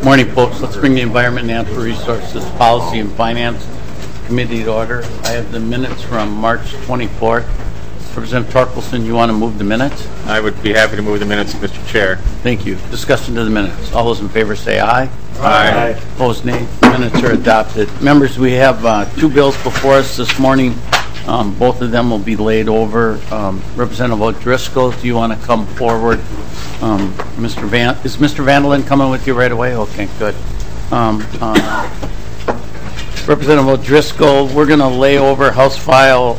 Morning, folks. Let's bring the Environment and Natural Resources Policy and Finance Committee to order. I have the minutes from March 24th. Representative Torkelson, you want to move the minutes? I would be happy to move the minutes, Mr. Chair. Thank you. Discussion to the minutes. All those in favor say aye. Aye. Opposed, nay. Minutes are adopted. Members, we have two bills before us this morning. Both of them will be laid over. Representative O'Driscoll, do you want to come forward? Is Mr. Vandelin coming with you right away? Okay, good. Representative O'Driscoll, we're going to lay over House File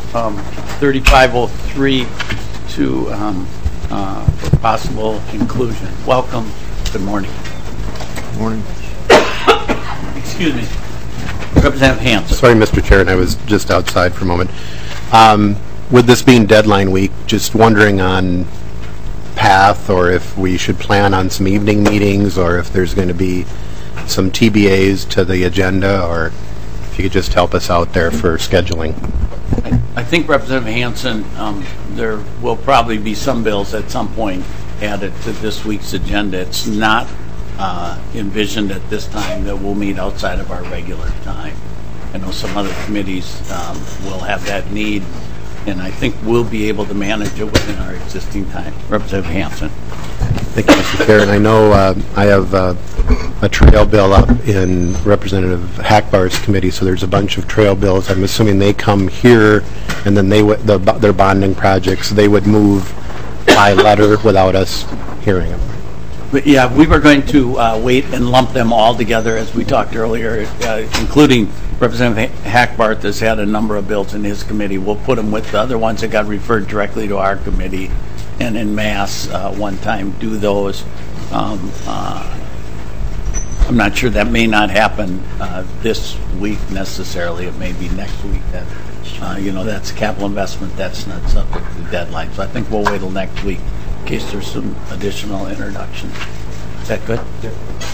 3503 to for possible inclusion. Welcome. Good morning. Good morning. Excuse me. Representative Hansen. Sorry, Mr. Chair, and I was just outside for a moment. With this being deadline week, just wondering on path, or if we should plan on some evening meetings, or if there's going to be some TBAs to the agenda, or if you could just help us out there for scheduling. I think, Representative Hansen, there will probably be some bills at some point added to this week's agenda. It's not envisioned at this time that we'll meet outside of our regular time. I know some other committees will have that need, and I think we'll be able to manage it within our existing time. Representative Hansen. Thank you, Mr. Chair. And I know I have a trail bill up in Representative Hackbar's committee, so there's a bunch of trail bills. I'm assuming they come here, and then their bonding projects, they would move by letter without us hearing them. But yeah, we were going to wait and lump them all together, as we talked earlier, including Representative Hackbart has had a number of bills in his committee. We'll put them with the other ones that got referred directly to our committee, and in mass one time do those. I'm not sure, that may not happen this week necessarily. It may be next week. That that's capital investment. That's not subject to the deadline. So I think we'll wait till next week in case there's some additional introductions. Is that good? Yeah.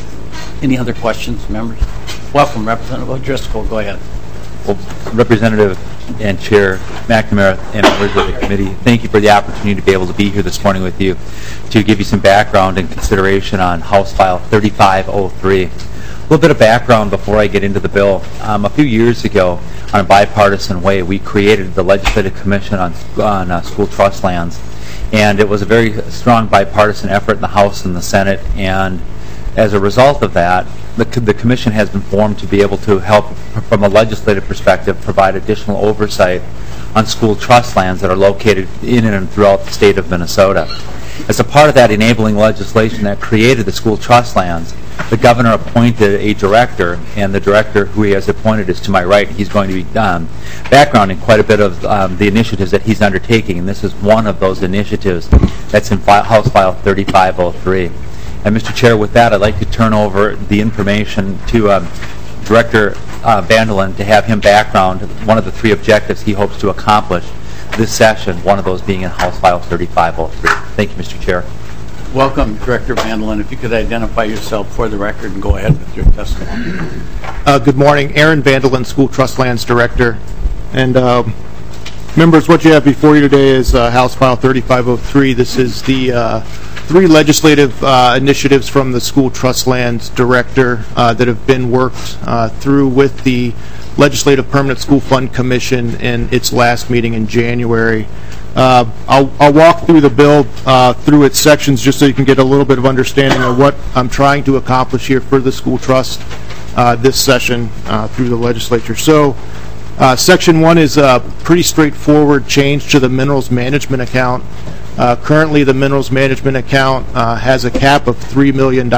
Any other questions, members? Welcome, Representative O'Driscoll. Go ahead. Well, Representative and Chair McNamara and members of the committee, thank you for the opportunity to be able to be here this morning with you to give you some background and consideration on House File 3503. A little bit of background before I get into the bill. A few years ago, on a bipartisan way, we created the Legislative Commission on School Trust Lands, and it was a very strong bipartisan effort in the House and the Senate, and as a result of that, the Commission has been formed to be able to help, from a legislative perspective, provide additional oversight on school trust lands that are located in and throughout the state of Minnesota. As a part of that enabling legislation that created the school trust lands, the governor appointed a director, and the director who he has appointed is to my right. He's going to be backgrounding quite a bit of the initiatives that he's undertaking, and this is one of those initiatives that's in House File 3503. And Mr. Chair, with that, I'd like to turn over the information to Director Vandelin to have him background one of the three objectives he hopes to accomplish this session, one of those being in House File 3503. Thank you, Mr. Chair. Welcome, Director Vandelin. If you could identify yourself for the record and go ahead with your testimony. Good morning. Aaron Vandelin, School Trust Lands Director. And members, what you have before you today is House File 3503. This is the three legislative initiatives from the School Trust Lands Director that have been worked through with the Legislative Permanent School Fund Commission in its last meeting in January. I'll walk through the bill through its sections just so you can get a little bit of understanding of what I'm trying to accomplish here for the school trust this session through the legislature. So Section 1 is a pretty straightforward change to the minerals management account. Currently, the minerals management account has a cap of $3 million.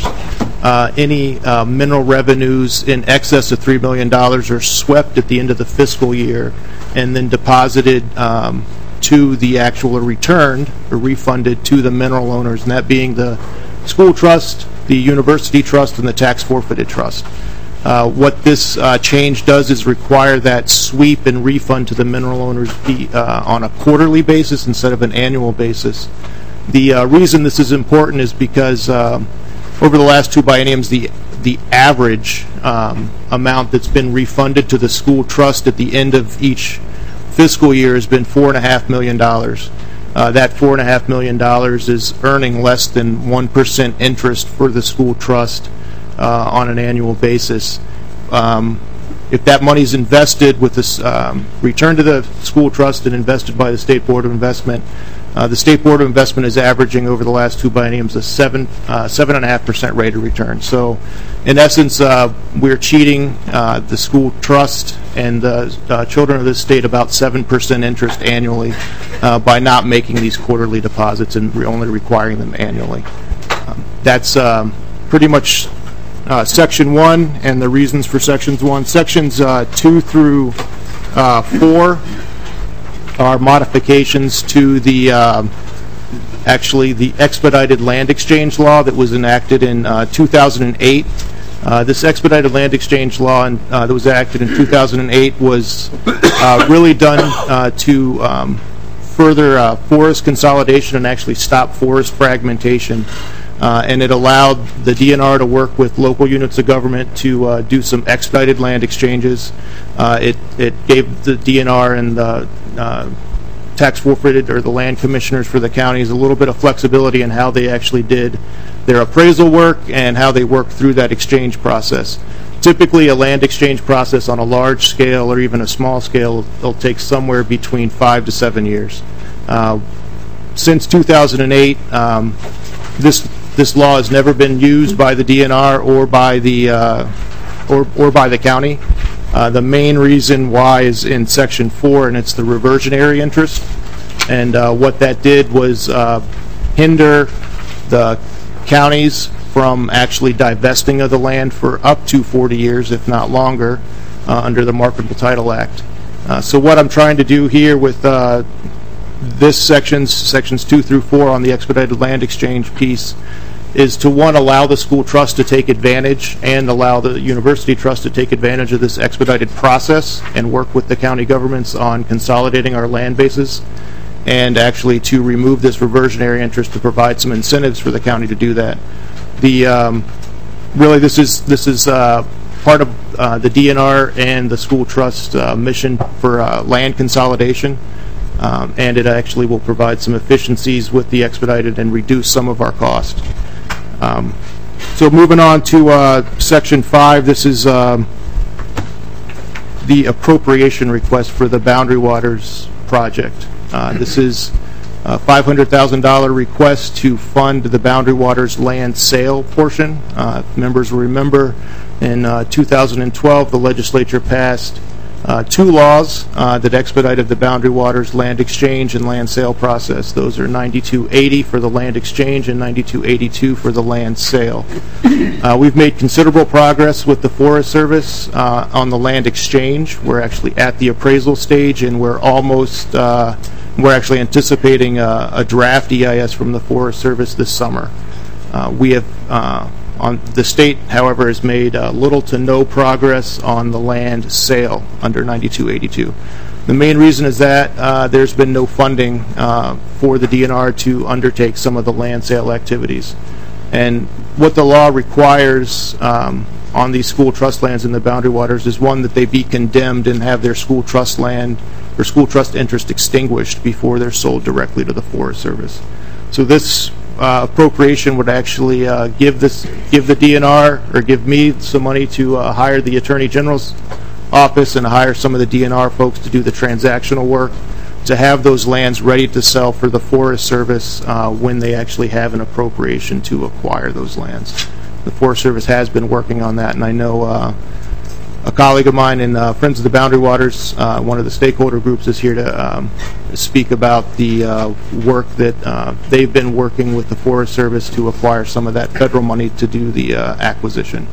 Any mineral revenues in excess of $3 million are swept at the end of the fiscal year and then deposited to the actual returned or refunded to the mineral owners, and that being the school trust, the university trust, and the tax forfeited trust. What this change does is require that sweep and refund to the mineral owners be on a quarterly basis instead of an annual basis. The reason this is important is because over the last two bienniums, the average amount that's been refunded to the school trust at the end of each fiscal year has been $4.5 million. That $4.5 million is earning less than 1% interest for the school trust. on an annual basis. If that money is invested with this, returned to the school trust and invested by the State Board of Investment, the State Board of Investment is averaging over the last 2 bienniums a 7.5% rate of return. So, in essence, we're cheating the school trust and the children of this state about 7% interest annually by not making these quarterly deposits and only requiring them annually. That's pretty much Section 1 and the reasons for Sections 1. Sections 2 through 4 are modifications to the actually the expedited land exchange law that was enacted in 2008. This expedited land exchange law that was enacted in 2008 was really done to further forest consolidation and actually stop forest fragmentation. And it allowed the DNR to work with local units of government to do some expedited land exchanges. It gave the DNR and the tax forfeited or the land commissioners for the counties a little bit of flexibility in how they actually did their appraisal work and how they worked through that exchange process. Typically, a land exchange process on a large scale or even a small scale will take somewhere between 5 to 7 years. Since 2008, this law has never been used by the DNR or by the by the county. The main reason why is in Section 4, and it's the reversionary interest. And what that did was hinder the counties from actually divesting of the land for up to 40 years, if not longer, under the Marketable Title Act. So what I'm trying to do here with this sections 2 through 4 on the expedited land exchange piece is to, one, allow the school trust to take advantage and allow the university trust to take advantage of this expedited process and work with the county governments on consolidating our land bases, and actually to remove this reversionary interest to provide some incentives for the county to do that. Really this is part of the DNR and the school trust mission for land consolidation. And it actually will provide some efficiencies with the expedited and reduce some of our cost. So moving on to Section 5, this is the appropriation request for the Boundary Waters project. This is a $500,000 request to fund the Boundary Waters land sale portion. Members will remember in 2012 the legislature passed 2 laws that expedited the Boundary Waters land exchange and land sale process. Those are 9280 for the land exchange and 9282 for the land sale. We've made considerable progress with the Forest Service on the land exchange. We're actually at the appraisal stage, and we're actually anticipating a draft EIS from the Forest Service this summer. We have the state, however, has made little to no progress on the land sale under 9282. The main reason is that there's been no funding for the DNR to undertake some of the land sale activities. And what the law requires on these school trust lands in the Boundary Waters is, one, that they be condemned and have their school trust land or school trust interest extinguished before they're sold directly to the Forest Service. So this appropriation would actually give the DNR, or give me some money to hire the Attorney General's office and hire some of the DNR folks to do the transactional work, to have those lands ready to sell for the Forest Service when they actually have an appropriation to acquire those lands. The Forest Service has been working on that, and I know a colleague of mine in Friends of the Boundary Waters, one of the stakeholder groups, is here to speak about the work that they've been working with the Forest Service to acquire some of that federal money to do the acquisition.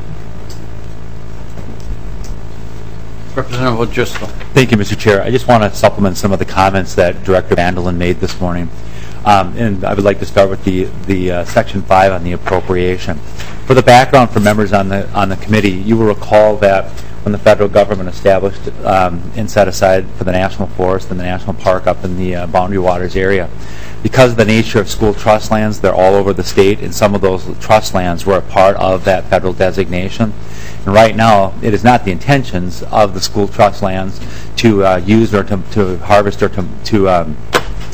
Representative O'Driscoll. Thank you, Mr. Chair. I just want to supplement some of the comments that Director Vandelin made this morning. And I would like to start with the Section 5 on the appropriation. For the background for members on the committee, you will recall that when the federal government established and set aside for the National Forest and the National Park up in the Boundary Waters area, because of the nature of school trust lands, they're all over the state, and some of those trust lands were a part of that federal designation. And right now, it is not the intentions of the school trust lands to use or to harvest or to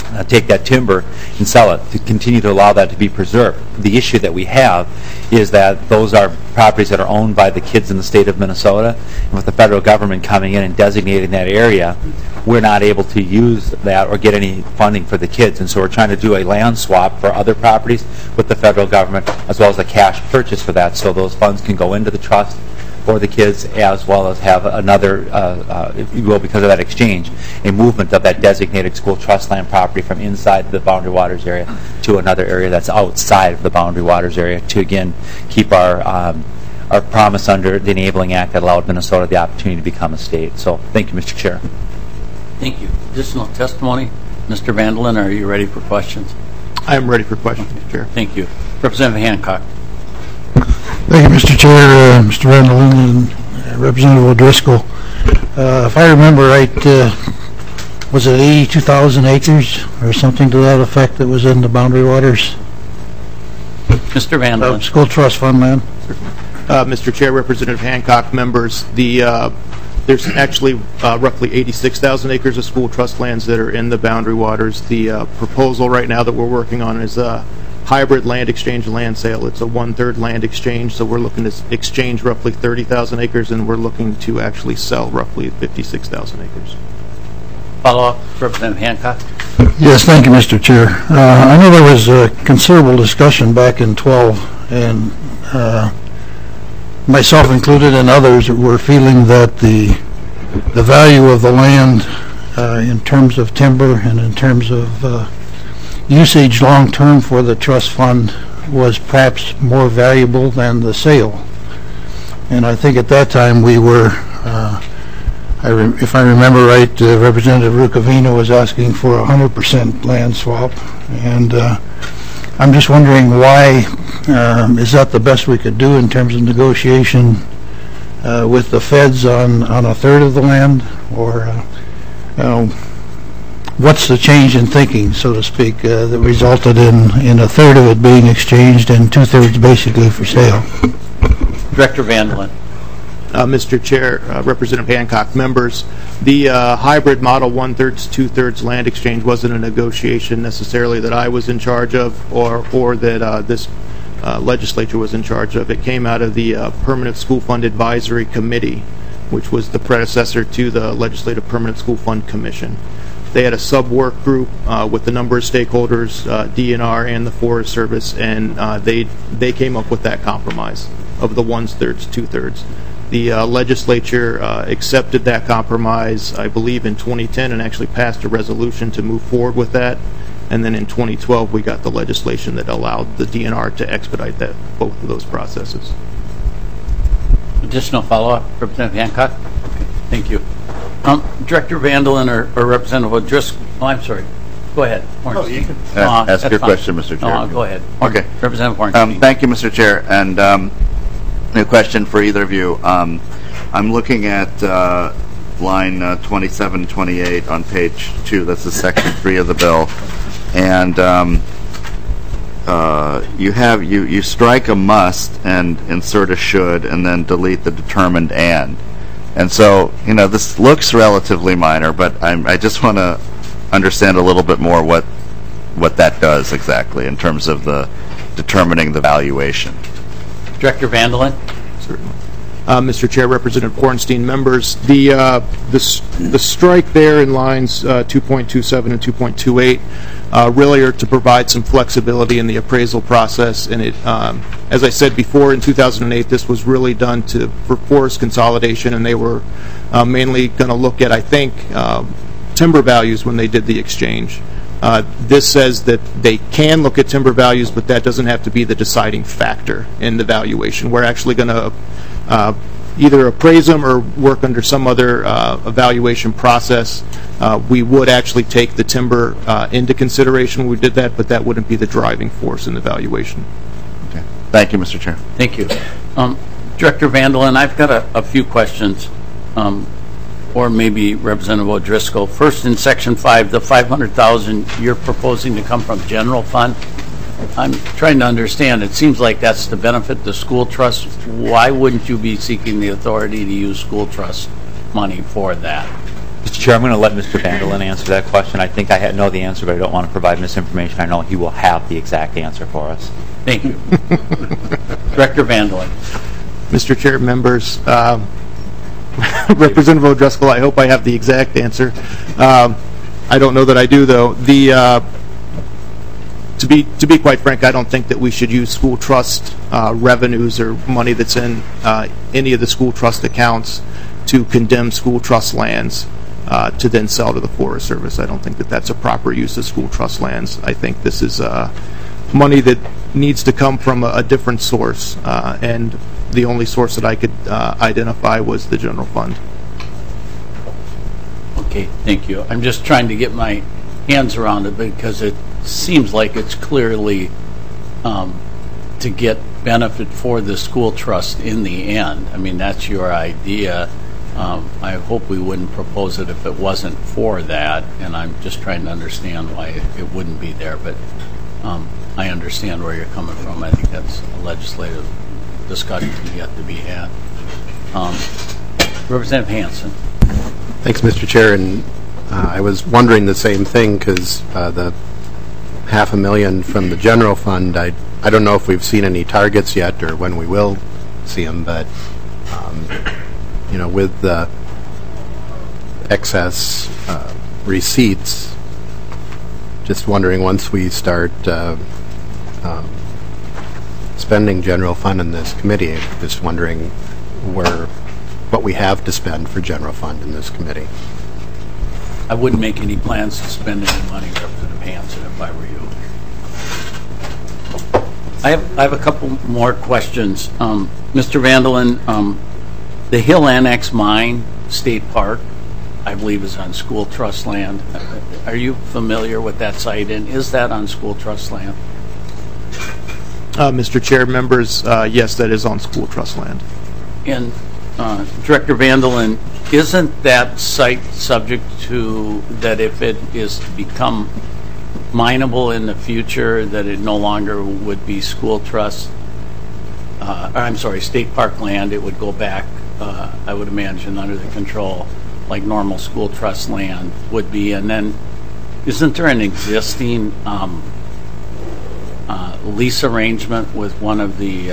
take that timber and sell it, to continue to allow that to be preserved. The issue that we have is that those are properties that are owned by the kids in the state of Minnesota, and with the federal government coming in and designating that area, we're not able to use that or get any funding for the kids. And so we're trying to do a land swap for other properties with the federal government, as well as a cash purchase for that, so those funds can go into the trust for the kids, as well as have another, if you will, because of that exchange, a movement of that designated school trust land property from inside the Boundary Waters area to another area that's outside of the Boundary Waters area, to again keep our promise under the Enabling Act that allowed Minnesota the opportunity to become a state. So thank you, Mr. Chair. Thank you. Additional testimony? Mr. Vandelin, are you ready for questions? I am ready for questions, Mr. Chair. Thank you. Representative Hancock. Thank you, Mr. Chair, Mr. Vandelin, and Representative O'Driscoll. If I remember right, was it 82,000 acres or something to that effect that was in the Boundary Waters? Mr. Vandelin. School trust fund land? Mr. Chair, Representative Hancock, members, there's actually roughly 86,000 acres of school trust lands that are in the Boundary Waters. The proposal right now that we're working on is a hybrid land exchange land sale. It's a 1/3 land exchange, so we're looking to exchange roughly 30,000 acres, and we're looking to actually sell roughly 56,000 acres. Follow-up, Representative Hancock. Yes, thank you, Mr. Chair. I know there was a considerable discussion back in 12, and myself included and others were feeling that the value of the land in terms of timber and in terms of usage long-term for the trust fund was perhaps more valuable than the sale. And I think at that time we were, if I remember right, Representative Rukavina was asking for a 100% land swap. And I'm just wondering why, is that the best we could do in terms of negotiation with the feds on a third of the land? Or what's the change in thinking, so to speak, that resulted in a third of it being exchanged and 2/3 basically for sale? Director Vandelin. Mr. Chair, Representative Hancock, members, the hybrid model 1/3, 2/3 land exchange wasn't a negotiation necessarily that I was in charge of or that this legislature was in charge of. It came out of the Permanent School Fund Advisory Committee, which was the predecessor to the Legislative Permanent School Fund Commission. They had a sub-work group with a number of stakeholders, DNR and the Forest Service, and they came up with that compromise of the 1/3, 2/3. The legislature accepted that compromise, I believe, in 2010 and actually passed a resolution to move forward with that. And then in 2012, we got the legislation that allowed the DNR to expedite both of those processes. Additional follow-up, Representative Hancock? Okay, thank you. Director Vandelin or Representative O'Driscoll, I'm sorry. Go ahead. Oh, you can ask your question, Mr. Chair. No, go ahead. Okay. Representative Hornstein. Thank you, Mr. Chair. And a question for either of you. I'm looking at line 27, 28 on page 2. That's the section 3 of the bill. And you strike a must and insert a should and then delete the determined and. And so, this looks relatively minor, but I just want to understand a little bit more what that does exactly in terms of the determining the valuation. Director Vandelin. Certainly. Mr. Chair, Representative Hornstein, members, the strike there in lines 2.27 and 2.28 really are to provide some flexibility in the appraisal process. And it, as I said before, in 2008, this was really done for forest consolidation, and they were mainly going to look at, I think, timber values when they did the exchange. This says that they can look at timber values, but that doesn't have to be the deciding factor in the valuation. We're actually going to either appraise them or work under some other evaluation process. We would actually take the timber into consideration when we did that, but that wouldn't be the driving force in the valuation. Okay. Thank you, Mr. Chair. Thank you. Director Vandelin, I've got a few questions, or maybe Representative O'Driscoll. First, in Section 5, the $500,000 you're proposing to come from general fund. I'm trying to understand. It seems like that's to benefit the school trust. Why wouldn't you be seeking the authority to use school trust money for that? Mr. Mr. Chair, I'm going to let Mr. Vanderlin answer that question. I think I know the answer, but I don't want to provide misinformation. I know he will have the exact answer for us. Thank you. Director Vanderlin. Mr. Chair, members, Representative O'Driscoll, I hope I have the exact answer. I don't know that I do, though. To be quite frank, I don't think that we should use school trust revenues or money that's in any of the school trust accounts to condemn school trust lands to then sell to the Forest Service. I don't think that that's a proper use of school trust lands. I think this is money that needs to come from a different source, and the only source that I could identify was the general fund. Okay, thank you. I'm just trying to get my hands around it because it seems like it's clearly to get benefit for the school trust in the end. I mean, that's your idea. I hope we wouldn't propose it if it wasn't for that, and I'm just trying to understand why it wouldn't be there. But I understand where you're coming from. I think that's a legislative discussion yet to be had. Representative Hansen. Thanks, Mr. Chair. And I was wondering the same thing because the $500,000 from the general fund, I don't know if we've seen any targets yet or when we will see them, but with the excess receipts, just wondering once we start spending general fund in this committee, just wondering what we have to spend for general fund in this committee. I wouldn't make any plans to spend any money, Representative Hansen, if I were you. I have a couple more questions. Mr. Vanderlin, the Hill Annex Mine State Park, I believe, is on school trust land. Are you familiar with that site, and is that on school trust land? Mr. Chair, members, yes, that is on school trust land. And Director Vanderlin, isn't that site subject to that if it is to become mineable in the future, that it no longer would be school trust, state park land, it would go back, I would imagine, under the control like normal school trust land would be? And then isn't there an existing lease arrangement with one of the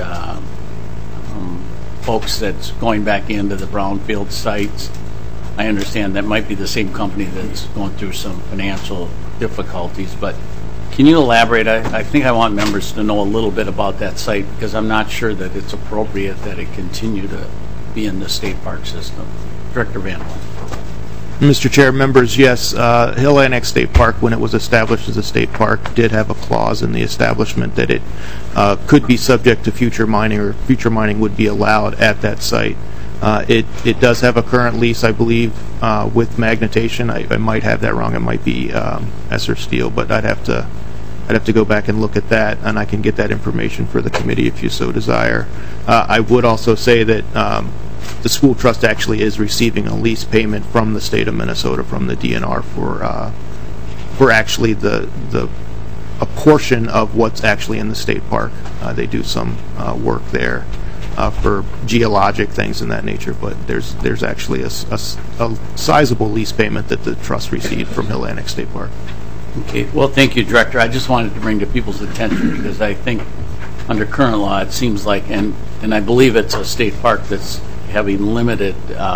folks that's going back into the brownfield sites? I understand that might be the same company that's going through some financial difficulties, but can you elaborate? I think I want members to know a little bit about that site because I'm not sure that it's appropriate that it continue to be in the state park system. Director Vanderlin. Mr. Chair, members, yes, Hill Annex State Park, when it was established as a state park, did have a clause in the establishment that it could be subject to future mining, or future mining would be allowed at that site. It does have a current lease, I believe, with Magnetation. I might have that wrong. It might be Esser Steel, but I'd have to go back and look at that, and I can get that information for the committee if you so desire. I would also say that the school trust actually is receiving a lease payment from the state of Minnesota, from the DNR, for actually a portion of what's actually in the state park. They do some work there for geologic things in that nature, but there's actually a sizable lease payment that the trust received from Hill Annex State Park. Okay, well, thank you, Director. I just wanted to bring to people's attention because I think under current law it seems like, and I believe it's a state park that's having limited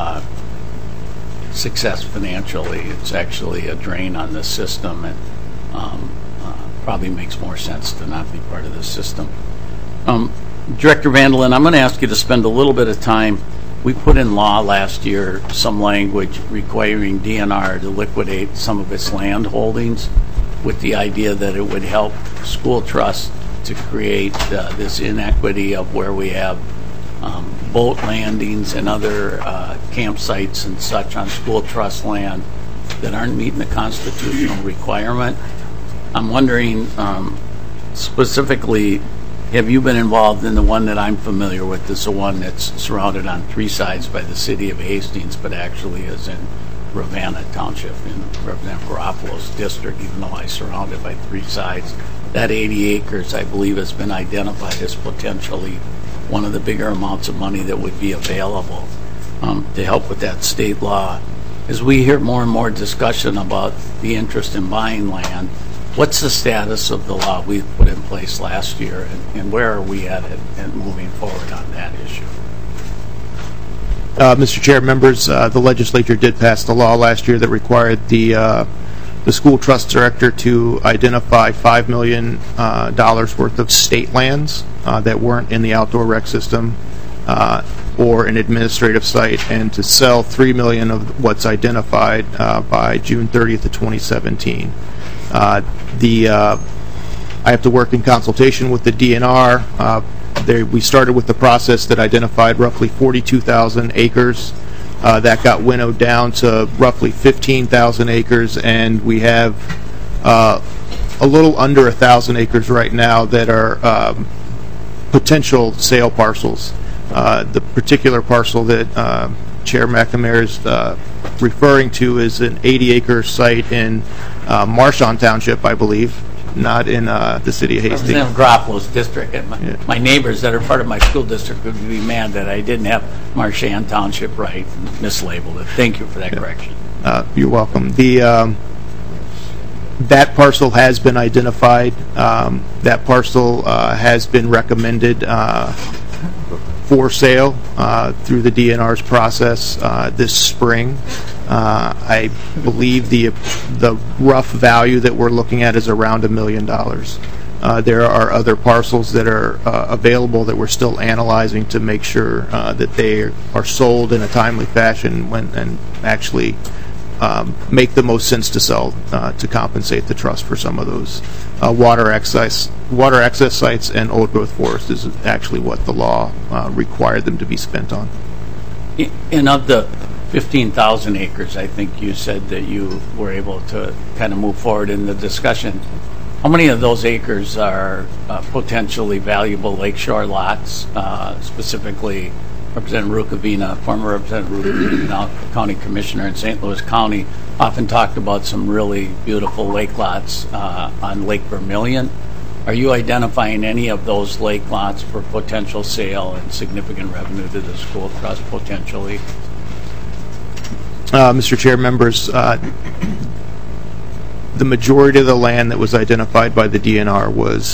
success financially. It's actually a drain on the system, and probably makes more sense to not be part of the system. Director Vanderlin, I'm going to ask you to spend a little bit of time. We put in law last year some language requiring DNR to liquidate some of its land holdings with the idea that it would help school trusts to create this inequity of where we have boat landings and other campsites and such on school trust land that aren't meeting the constitutional requirement. I'm wondering specifically, have you been involved in the one that I'm familiar with? This is the one that's surrounded on three sides by the city of Hastings, but actually is in Ravenna Township in Representative Garoppolo's district, even though I surround it by three sides. That 80 acres, I believe, has been identified as potentially one of the bigger amounts of money that would be available to help with that state law. as we hear more and more discussion about the interest in buying land, what's the status of the law we put in place last year, and where are we at and moving forward on that issue? Mr. Chair, members, the legislature did pass the law last year that required the school trust director to identify $5 million worth of state lands that weren't in the outdoor rec system or an administrative site, and to sell $3 million of what's identified by June 30th of 2017. I have to work in consultation with the DNR. We started with the process that identified roughly 42,000 acres. That got winnowed down to roughly 15,000 acres, and we have a little under 1,000 acres right now that are potential sale parcels. The particular parcel that Chair McNamara is referring to is an 80-acre site in Marshon Township, I believe, not in the city of Hastings. Representative Garofalo's district. My neighbors that are part of my school district would be mad that I didn't have Marshon Township right and mislabeled it. Thank you for that correction. You're welcome. That parcel has been identified. That parcel has been recommended for sale through the DNR's process this spring. I believe the rough value that we're looking at is around $1 million. There are other parcels that are available that we're still analyzing to make sure that they are sold in a timely fashion and actually make the most sense to sell to compensate the trust for some of those water access sites, and old growth forest is actually what the law required them to be spent on. And of the 15,000 acres, I think you said that you were able to kind of move forward in the discussion. How many of those acres are potentially valuable lakeshore lots, specifically Representative Rukavina, former Representative Rukavina, now County Commissioner in St. Louis County, often talked about some really beautiful lake lots on Lake Vermilion. Are you identifying any of those lake lots for potential sale and significant revenue to the school trust potentially? Mr. Chair, members, the majority of the land that was identified by the DNR was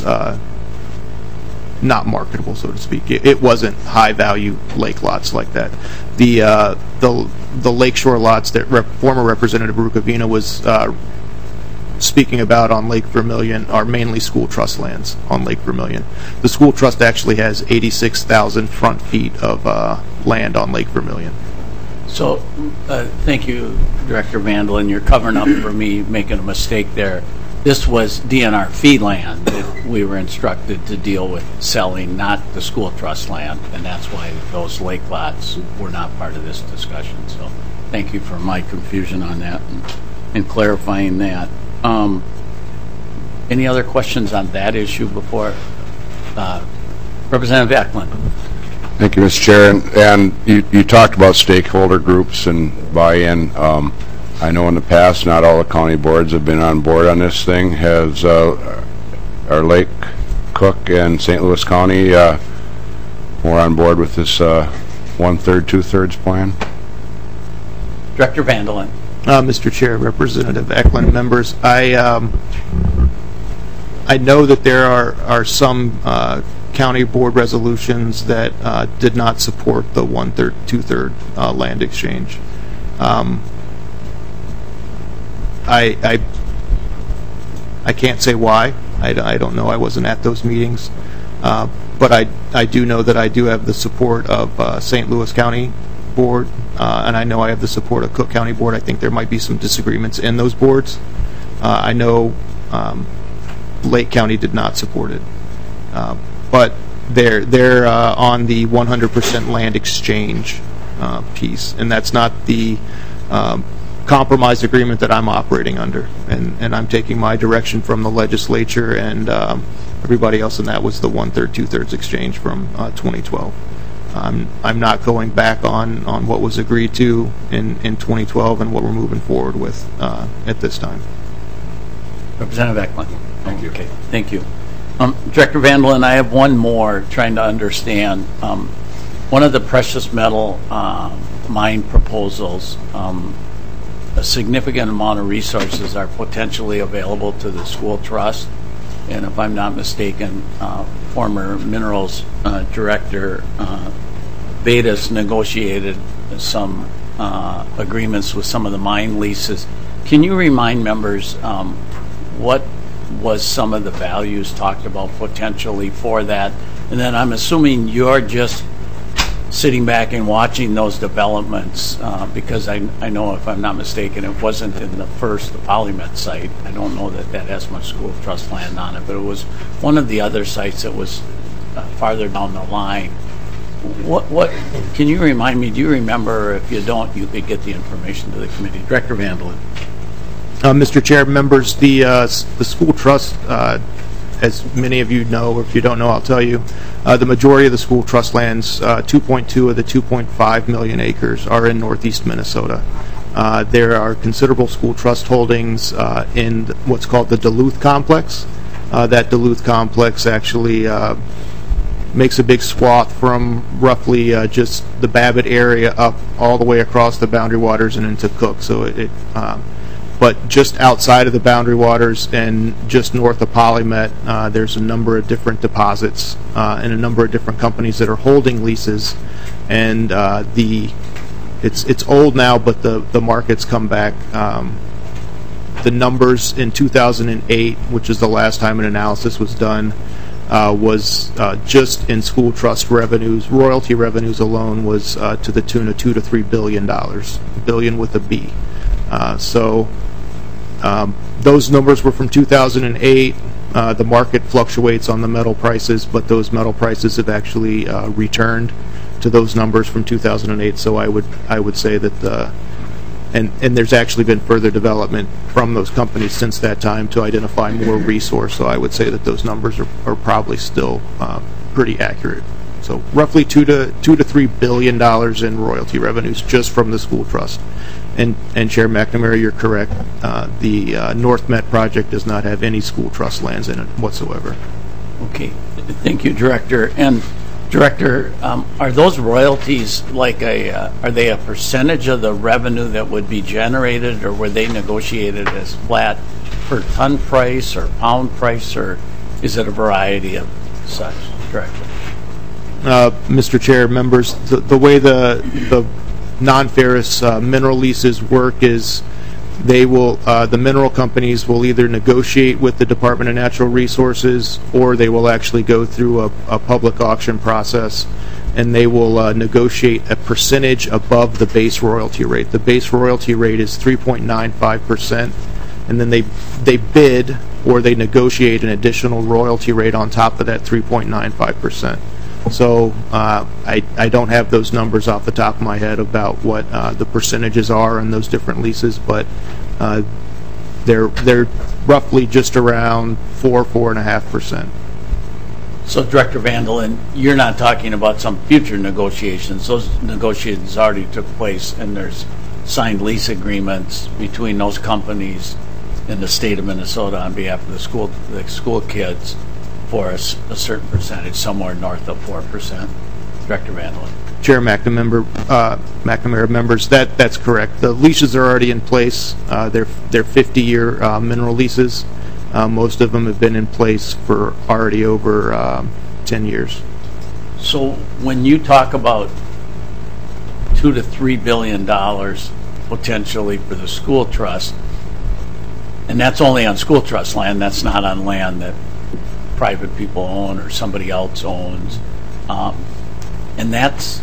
not marketable, so to speak. It wasn't high-value lake lots like that. The lakeshore lots that former Representative Rukavina was speaking about on Lake Vermilion are mainly school trust lands on Lake Vermilion. The school trust actually has 86,000 front feet of land on Lake Vermilion. So, thank you, Director Vandelin. You're covering up for me making a mistake there. This was DNR fee land that we were instructed to deal with selling, not the school trust land, and that's why those lake lots were not part of this discussion. So, thank you for my confusion on that and clarifying that. Any other questions on that issue before Representative Eklund? Thank you, Mr. Chair. And you talked about stakeholder groups and buy-in. I know in the past not all the county boards have been on board on this thing. Has our Lake, Cook, and St. Louis County more on board with this 1/3, 2/3 plan? Director Vandelin. Mr. Chair, Representative Eklund, members, I know that there are some county board resolutions that did not support the 1/3, 2/3 land exchange. I can't say why. I don't know. I wasn't at those meetings. But I do know that I do have the support of St. Louis County Board, and I know I have the support of Cook County Board. I think there might be some disagreements in those boards. I know Lake County did not support it. But they're on the 100% land exchange piece, and that's not the compromise agreement that I'm operating under, and I'm taking my direction from the legislature, and everybody else, and that was the 1/3, 2/3 exchange from 2012. I'm not going back on what was agreed to in 2012 and what we're moving forward with at this time. Representative Eklund. Thank you. Okay, thank you. Director Vandelin, I have one more trying to understand. One of the precious metal mine proposals a significant amount of resources are potentially available to the school trust. And if I'm not mistaken, former minerals director Vedas negotiated some agreements with some of the mine leases. Can you remind members what was some of the values talked about potentially for that? And then I'm assuming you're just sitting back and watching those developments because I know, if I'm not mistaken, it wasn't in the PolyMet site. I don't know that that has much school trust land on it, but it was one of the other sites that was farther down the line. What can you remind me? Do you remember? If you don't, you could get the information to the committee. Director Vandelin. Mr. Chair, members, the school trust, as many of you know, or if you don't know, I'll tell you, the majority of the school trust lands, 2.2 of the 2.5 million acres, are in northeast Minnesota. There are considerable school trust holdings in what's called the Duluth Complex. That Duluth Complex actually makes a big swath from roughly just the Babbitt area up all the way across the Boundary Waters and into Cook. So but just outside of the Boundary Waters and just north of PolyMet, there's a number of different deposits and a number of different companies that are holding leases. And it's old now, but the market's come back. The numbers in 2008, which is the last time an analysis was done, was just in school trust revenues, royalty revenues alone, was to the tune of $2 to $3 billion, billion with a B. Those numbers were from 2008. The market fluctuates on the metal prices, but those metal prices have actually returned to those numbers from 2008. So I would say that and there's actually been further development from those companies since that time to identify more resource. So I would say that those numbers are probably still pretty accurate. So roughly $2 to $3 billion in royalty revenues just from the school trust. And Chair McNamara, you're correct. The North Met project does not have any school trust lands in it whatsoever. Okay, thank you, Director. And Director, are those royalties are they a percentage of the revenue that would be generated, or were they negotiated as flat per ton price or pound price, or is it a variety of such, Director? Mr. Chair, members, the way the non-ferrous mineral leases work is the mineral companies will either negotiate with the Department of Natural Resources, or they will actually go through a public auction process, and they will negotiate a percentage above the base royalty rate. The base royalty rate is 3.95%, and then they bid or they negotiate an additional royalty rate on top of that 3.95%. So I don't have those numbers off the top of my head about what the percentages are on those different leases, but they're roughly just around 4.5%. So, Director Vandelin, you're not talking about some future negotiations. Those negotiations already took place, and there's signed lease agreements between those companies in the state of Minnesota on behalf of the school kids for a certain percentage, somewhere north of 4%. Director Vandelin. Chair McNamara, members, that's correct. The leases are already in place. They're 50-year mineral leases. Most of them have been in place for already over 10 years. So when you talk about $2 to $3 billion potentially for the school trust, and that's only on school trust land, that's not on land that private people own or somebody else owns, and that's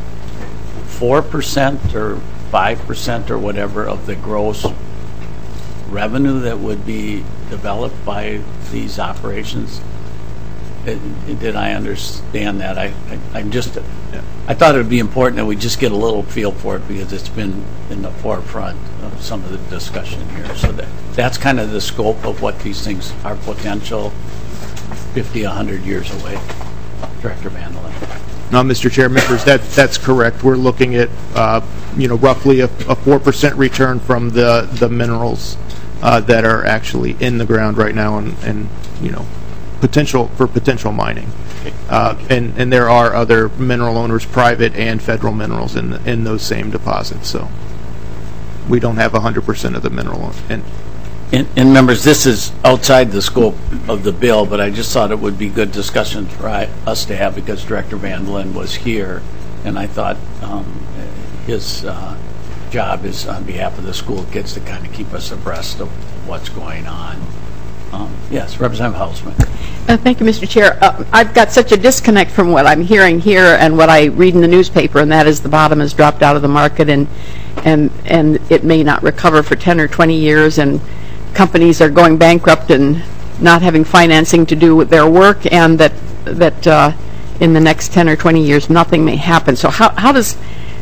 4% or 5% or whatever of the gross revenue that would be developed by these operations. Did I understand that? I thought it would be important that we just get a little feel for it, because it's been in the forefront of some of the discussion here. So that's kind of the scope of what these things are potential 50, 100 years away. Director Vandelin. No, Mr. Chair, members, that's correct. We're looking at roughly a 4% return from the minerals that are actually in the ground right now, and potential mining. And there are other mineral owners, private and federal minerals, in those same deposits. So we don't have 100% of the mineral. And members, this is outside the scope of the bill, but I just thought it would be good discussion for us to have because Director Vandelin was here, and I thought his job is on behalf of the school kids to kind of keep us abreast of what's going on. Yes, Representative Hausman. Thank you, Mr. Chair. I've got such a disconnect from what I'm hearing here and what I read in the newspaper, and that is the bottom has dropped out of the market and it may not recover for 10 or 20 years, and companies are going bankrupt and not having financing to do with their work, and that in the next 10 or 20 years nothing may happen. So how does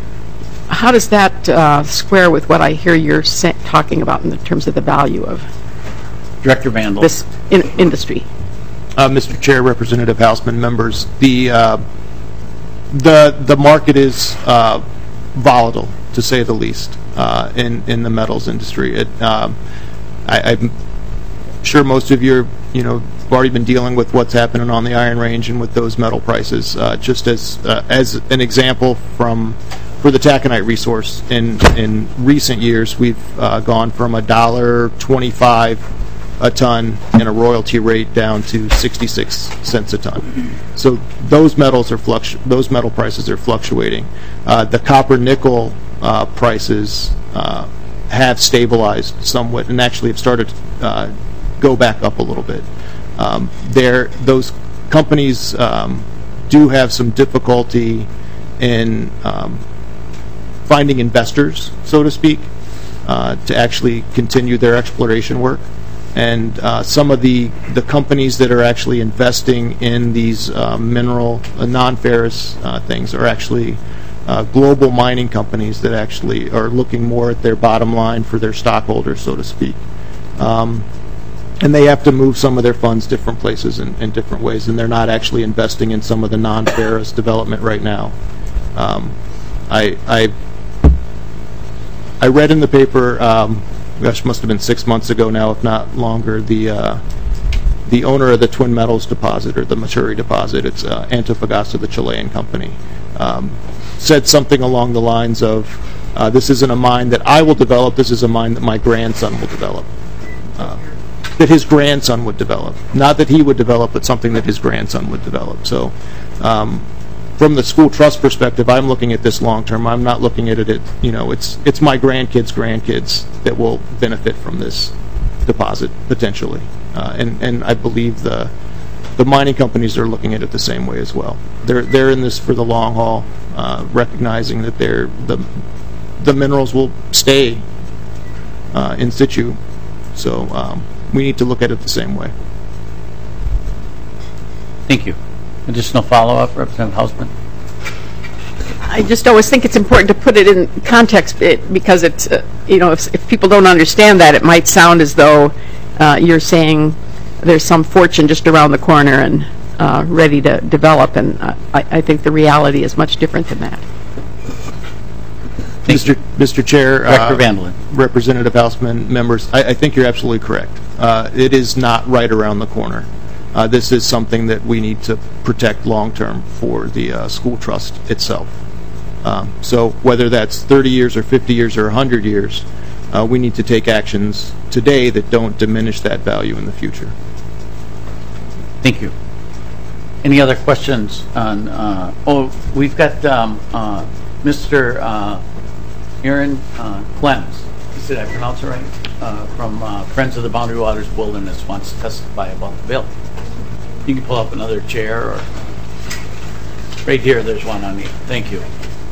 that square with what I hear you're talking about in terms of the value of Director Vandal. this industry? Mr. Chair, Representative Hausman, members, the market is volatile, to say the least, in the metals industry. I'm sure most of you have already been dealing with what's happening on the Iron Range and with those metal prices. Just as an example for the taconite resource, in recent years we've gone from $1.25 a ton and a royalty rate down to 66 cents a ton. So those metal prices are fluctuating. The copper nickel prices have stabilized somewhat and actually have started to go back up a little bit. Those companies do have some difficulty in finding investors, so to speak, to actually continue their exploration work. And some of the companies that are actually investing in these mineral, non-ferrous things are actually global mining companies that actually are looking more at their bottom line for their stockholders, so to speak. And they have to move some of their funds different places in different ways, and they're not actually investing in some of the non-ferrous development right now. I read in the paper, gosh, must have been 6 months ago now, if not longer, the owner of the Twin Metals deposit, or the Maturi deposit, it's Antofagasta, the Chilean company, said something along the lines of, this isn't a mine that I will develop, this is a mine that my grandson will develop. That his grandson would develop. Not that he would develop, but something that his grandson would develop. So from the school trust perspective, I'm looking at this long term. I'm not looking at it it's my grandkids that will benefit from this deposit potentially. And I believe the mining companies are looking at it the same way as well. They're in this for the long haul, recognizing that the minerals will stay in situ. So we need to look at it the same way. Thank you. Additional follow-up, Representative Hausman? I just always think it's important to put it in context because it's, if people don't understand that, it might sound as though you're saying there's some fortune just around the corner and ready to develop, and I think the reality is much different than that. Mr. Chair, Director Vandelin. Representative Hausman, members, I think you're absolutely correct. It is not right around the corner. This is something that we need to protect long-term for the school trust itself. So whether that's 30 years or 50 years or 100 years, we need to take actions today that don't diminish that value in the future. Thank you. Any other questions on, we've got Mr. Aaron Clems. Did I pronounce it right? From Friends of the Boundary Waters Wilderness wants to testify about the bill. You can pull up another chair, or right here, there's one on you. Thank you.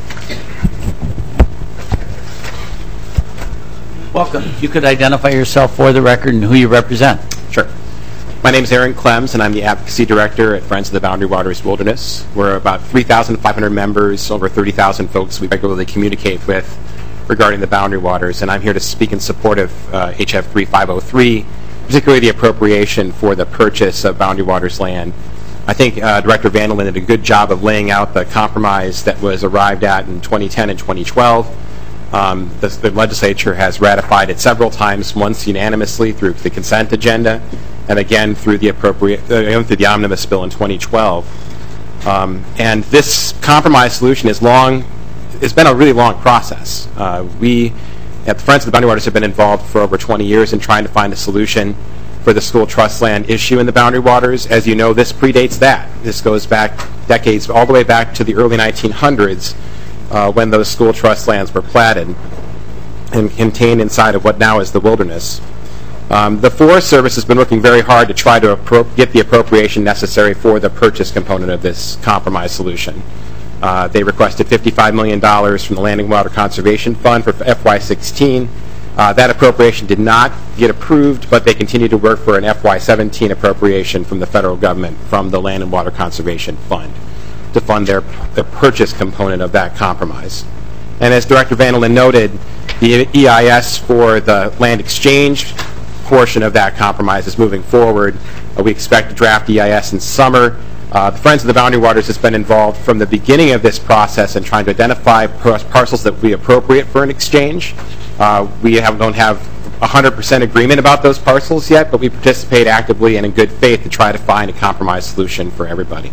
Welcome. You could identify yourself for the record and who you represent. Sure. My name is Aaron Clems, and I'm the Advocacy Director at Friends of the Boundary Waters Wilderness. We're about 3,500 members, over 30,000 folks we regularly communicate with regarding the Boundary Waters, and I'm here to speak in support of HF 3503, particularly the appropriation for the purchase of Boundary Waters land. I think Director Vandelin did a good job of laying out the compromise that was arrived at in 2010 and 2012. The legislature has ratified it several times, once unanimously through the consent agenda, and again through the through the omnibus bill in 2012. And this compromise solution is long. It's been a really long process. We The Friends of the Boundary Waters have been involved for over 20 years in trying to find a solution for the school trust land issue in the Boundary Waters. As you know, this predates that. This goes back decades, all the way back to the early 1900s when those school trust lands were platted and contained inside of what now is the wilderness. The Forest Service has been working very hard to try to get the appropriation necessary for the purchase component of this compromise solution. They requested $55 million from the Land and Water Conservation Fund for FY16. That appropriation did not get approved, but they continue to work for an FY17 appropriation from the federal government from the Land and Water Conservation Fund to fund the purchase component of that compromise. And as Director Vanderlyn noted, the EIS for the land exchange portion of that compromise is moving forward. We expect to draft EIS in summer. The Friends of the Boundary Waters has been involved from the beginning of this process in trying to identify parcels that would be appropriate for an exchange. We don't have 100% agreement about those parcels yet, but we participate actively and in good faith to try to find a compromise solution for everybody.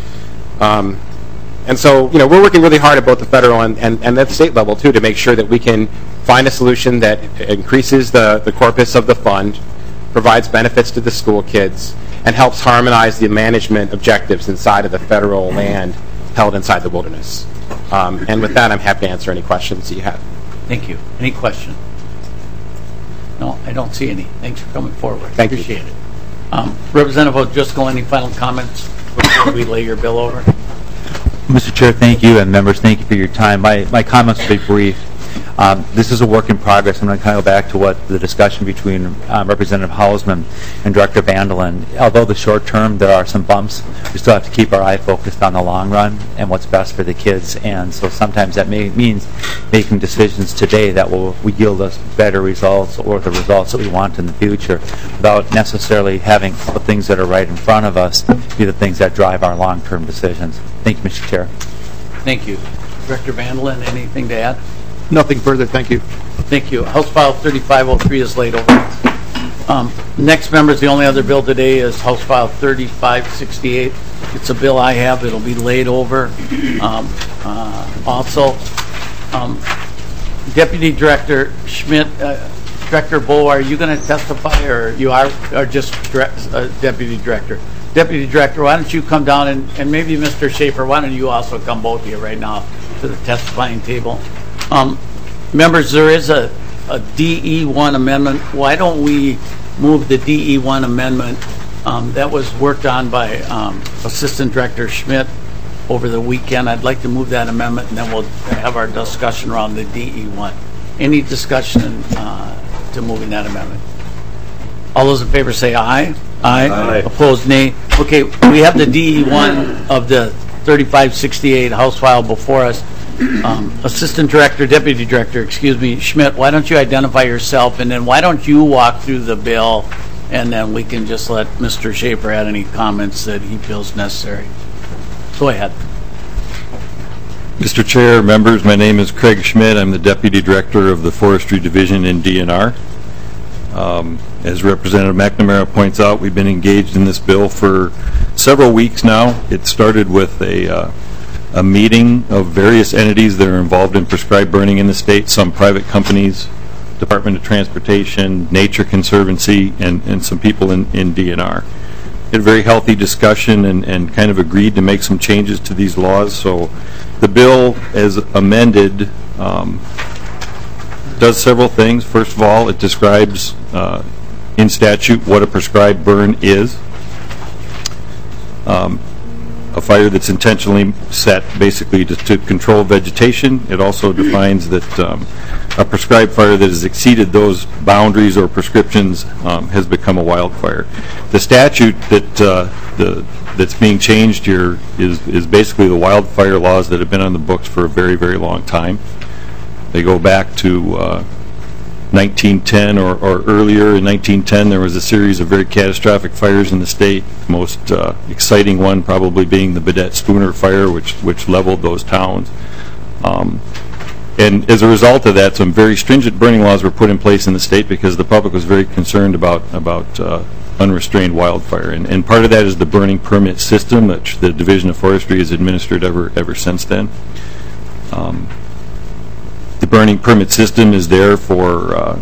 And so, we're working really hard at both the federal and the state level, too, to make sure that we can find a solution that increases the corpus of the fund, provides benefits to the school kids, and helps harmonize the management objectives inside of the federal land held inside the wilderness. And with that, I'm happy to answer any questions that you have. Thank you. Any question? No, I don't see any. Thanks for coming forward. Thank you. Appreciate it. Representative O'Driscoll, any final comments before we lay your bill over? Mr. Chair, thank you, and members, thank you for your time. My comments will be brief. This is a work in progress. I'm going to kind of go back to what the discussion between Representative Hausman and Director Vanderlyn. Although the short term, there are some bumps, we still have to keep our eye focused on the long run and what's best for the kids. And so sometimes that means making decisions today that will yield us better results or the results that we want in the future without necessarily having the things that are right in front of us be the things that drive our long-term decisions. Thank you, Mr. Chair. Thank you. Director Vanderlyn, anything to add? Nothing further, thank you. Thank you. House File 3503 is laid over. Next, members, the only other bill today is House File 3568. It's a bill I have. It'll be laid over. Also, Deputy Director Schmidt, Director Bowe, are you going to testify, or you are just Deputy Director? Deputy Director, why don't you come down, and maybe Mr. Schaefer, why don't you also come, both of you, right now to the testifying table? Members, there is a DE1 amendment. Why don't we move the DE1 amendment that was worked on by Assistant Director Schmidt over the weekend? I'd like to move that amendment, and then we'll have our discussion around the DE1. Any discussion to moving that amendment? All those in favor say aye. Aye. Opposed, nay. Okay, we have the DE1 of the 3568 House file before us. Assistant Director, Deputy Director, excuse me, Schmidt, why don't you identify yourself, and then why don't you walk through the bill, and then we can just let Mr. Schaefer add any comments that he feels necessary. Go ahead. Mr. Chair, members, my name is Craig Schmidt. I'm the Deputy Director of the Forestry Division in DNR. As Representative McNamara points out, we've been engaged in this bill for several weeks now. It started with a meeting of various entities that are involved in prescribed burning in the state, some private companies, Department of Transportation, Nature Conservancy, and some people in DNR. Had a very healthy discussion and kind of agreed to make some changes to these laws. So the bill, as amended, does several things. First of all, it describes in statute what a prescribed burn is. A fire that's intentionally set basically to control vegetation. It also defines that a prescribed fire that has exceeded those boundaries or prescriptions has become a wildfire. The statute that's being changed here is basically the wildfire laws that have been on the books for a very, very long time. They go back to 1910 or earlier. In 1910, there was a series of very catastrophic fires in the state. The most exciting one probably being the Baudette-Spooner fire, which leveled those towns. And as a result of that, some very stringent burning laws were put in place in the state because the public was very concerned about unrestrained wildfire. And part of that is the burning permit system that the Division of Forestry has administered ever since then. The burning permit system is there for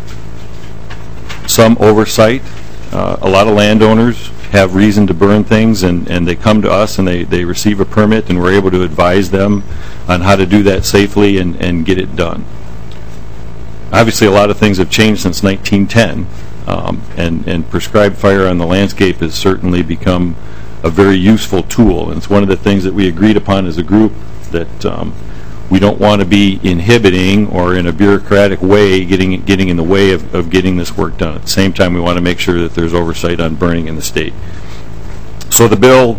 some oversight. A lot of landowners have reason to burn things, and they come to us and they receive a permit, and we're able to advise them on how to do that safely and get it done. Obviously, a lot of things have changed since 1910, and prescribed fire on the landscape has certainly become a very useful tool. And it's one of the things that we agreed upon as a group, that we don't want to be inhibiting or in a bureaucratic way getting in the way of getting this work done. At the same time, we want to make sure that there's oversight on burning in the state. So the bill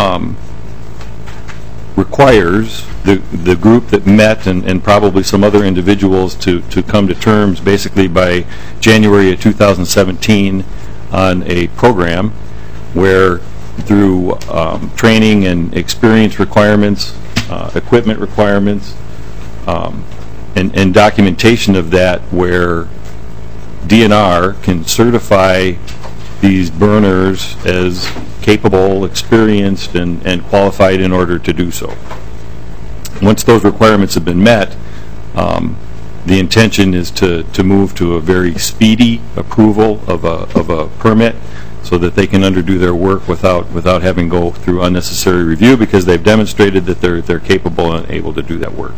requires the group that met and probably some other individuals to come to terms basically by January of 2017 on a program where through training and experience requirements, equipment requirements, and documentation of that, where DNR can certify these burners as capable, experienced, and qualified in order to do so. Once those requirements have been met, the intention is to move to a very speedy approval of a permit, so that they can underdo their work without having to go through unnecessary review, because they've demonstrated that they're capable and able to do that work.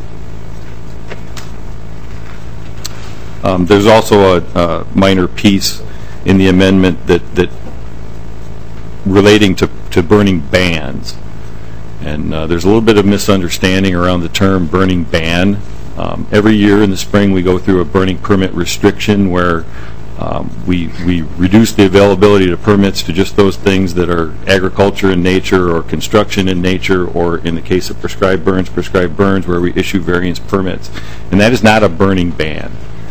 There's also a minor piece in the amendment that relating to burning bans, and there's a little bit of misunderstanding around the term burning ban. Every year in the spring we go through a burning permit restriction where we reduce the availability to permits to just those things that are agriculture in nature or construction in nature, or in the case of prescribed burns where we issue variance permits. And that is not a burning ban.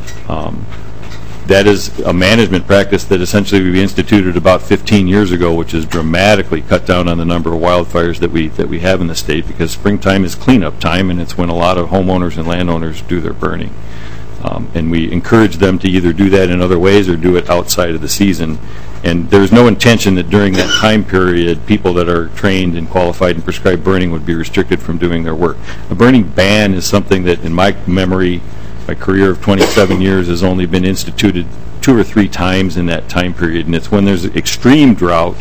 That is a management practice that essentially we instituted about 15 years ago, which has dramatically cut down on the number of wildfires that we have in the state, because springtime is cleanup time, and it's when a lot of homeowners and landowners do their burning. And we encourage them to either do that in other ways or do it outside of the season. And there's no intention that during that time period, people that are trained and qualified in prescribed burning would be restricted from doing their work. A burning ban is something that, in my memory, my career of 27 years, has only been instituted 2 or 3 times in that time period. And it's when there's extreme drought.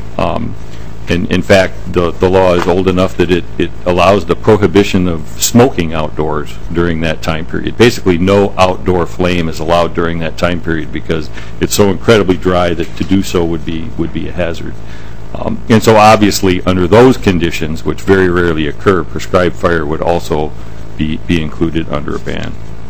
And in fact, the law is old enough that it allows the prohibition of smoking outdoors during that time period. Basically, no outdoor flame is allowed during that time period, because it's so incredibly dry that to do so would be a hazard. And so obviously, under those conditions, which very rarely occur, prescribed fire would also be included under a ban.